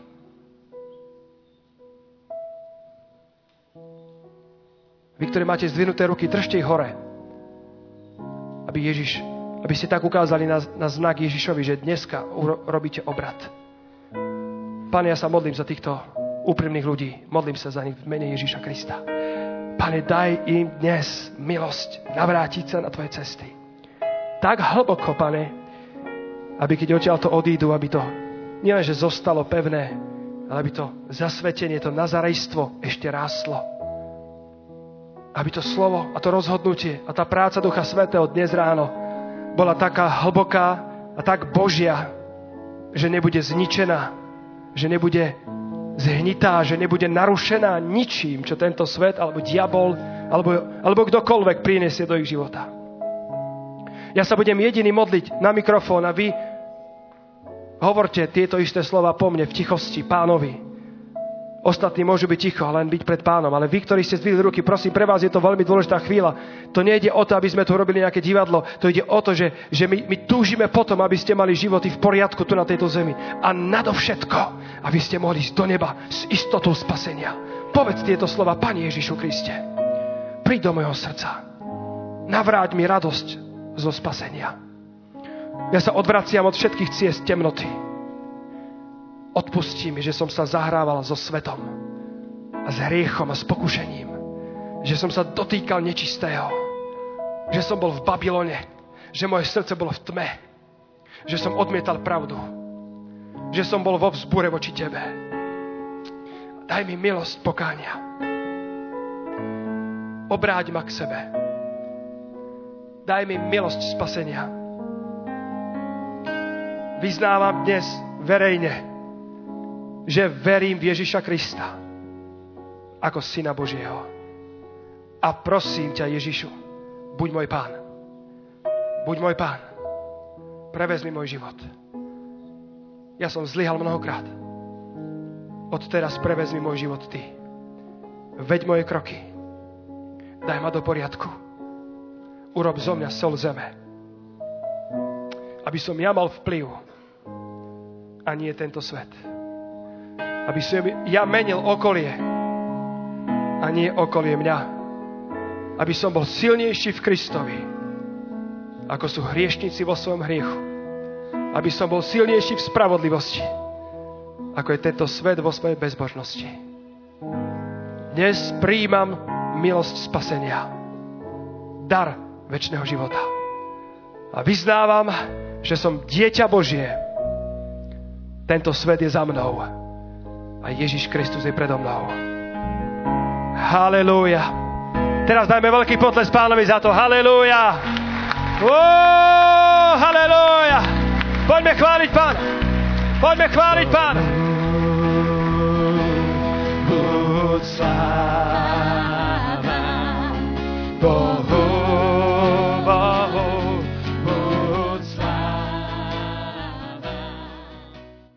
Vy, ktorí máte zdvinuté ruky, držte ich hore. Aby Ježiš, aby ste tak ukázali na, na znak Ježišovi, že dneska uro, robíte obrat. Pane, ja sa modlím za týchto úprimných ľudí. Modlím sa za nich v mene Ježiša Krista. Pane, daj im dnes milosť navrátiť sa na tvoje cesty. Tak hlboko, Pane, aby keď odtiaľ to odídu, aby to nielenže zostalo pevné, ale aby to zasvetenie, to nazarejstvo ešte rástlo. Aby to slovo a to rozhodnutie a tá práca Ducha Svätého dnes ráno bola taká hlboká a tak Božia, že nebude zničená, že nebude zhnitá, že nebude narušená ničím, čo tento svet, alebo diabol, alebo, alebo kdokoľvek prinesie do ich života. Ja sa budem jediný modliť na mikrofón a vy hovorte tieto isté slova po mne v tichosti Pánovi. Ostatní môžu byť ticho, len byť pred Pánom. Ale vy, ktorí ste zdvihli ruky, prosím, pre vás je to veľmi dôležitá chvíľa. To nejde o to, aby sme tu robili nejaké divadlo. To ide o to, že, že my, my túžime potom, aby ste mali životy v poriadku tu na tejto zemi. A nadovšetko, aby ste mohli ísť do neba s istotou spasenia. Povedz tieto slova, Pane Ježišu Kriste. Príď do mojho srdca. Navráť mi radosť zo spasenia. Ja sa odvraciam od všetkých ciest temnoty. Odpustí mi, že som sa zahrával so svetom a s hriechom a s pokušením. Že som sa dotýkal nečistého. Že som bol v Babylone. Že moje srdce bolo v tme. Že som odmietal pravdu. Že som bol vo vzbure voči Tebe. Daj mi milosť pokánia. Obráť ma k sebe. Daj mi milosť spasenia. Vyznávam dnes verejne, že verím v Ježiša Krista ako Syna Božieho. A prosím ťa, Ježišu, buď môj Pán. Buď môj Pán. Prevezmi môj život. Ja som zlyhal mnohokrát. Odteraz prevezmi môj život ty. Veď moje kroky. Daj ma do poriadku. Urob zo mňa sol zeme. Aby som ja mal vplyv a nie tento svet. Aby som ja menil okolie a nie okolie mňa. Aby som bol silnejší v Kristovi, ako sú hriešnici vo svojom hriechu. Aby som bol silnejší v spravodlivosti, ako je tento svet vo svojej bezbožnosti. Dnes prijímam milosť spasenia. Dar večného života. A vyznávam, že som dieťa Božie. Tento svet je za mnou. A Ježiš Kristus je predo mnou. Halelúja. Teraz dajme veľký potles Pánovi za to. Halelúja. Oh, halelúja. Poďme chváliť Pána. Poďme chváliť Pána.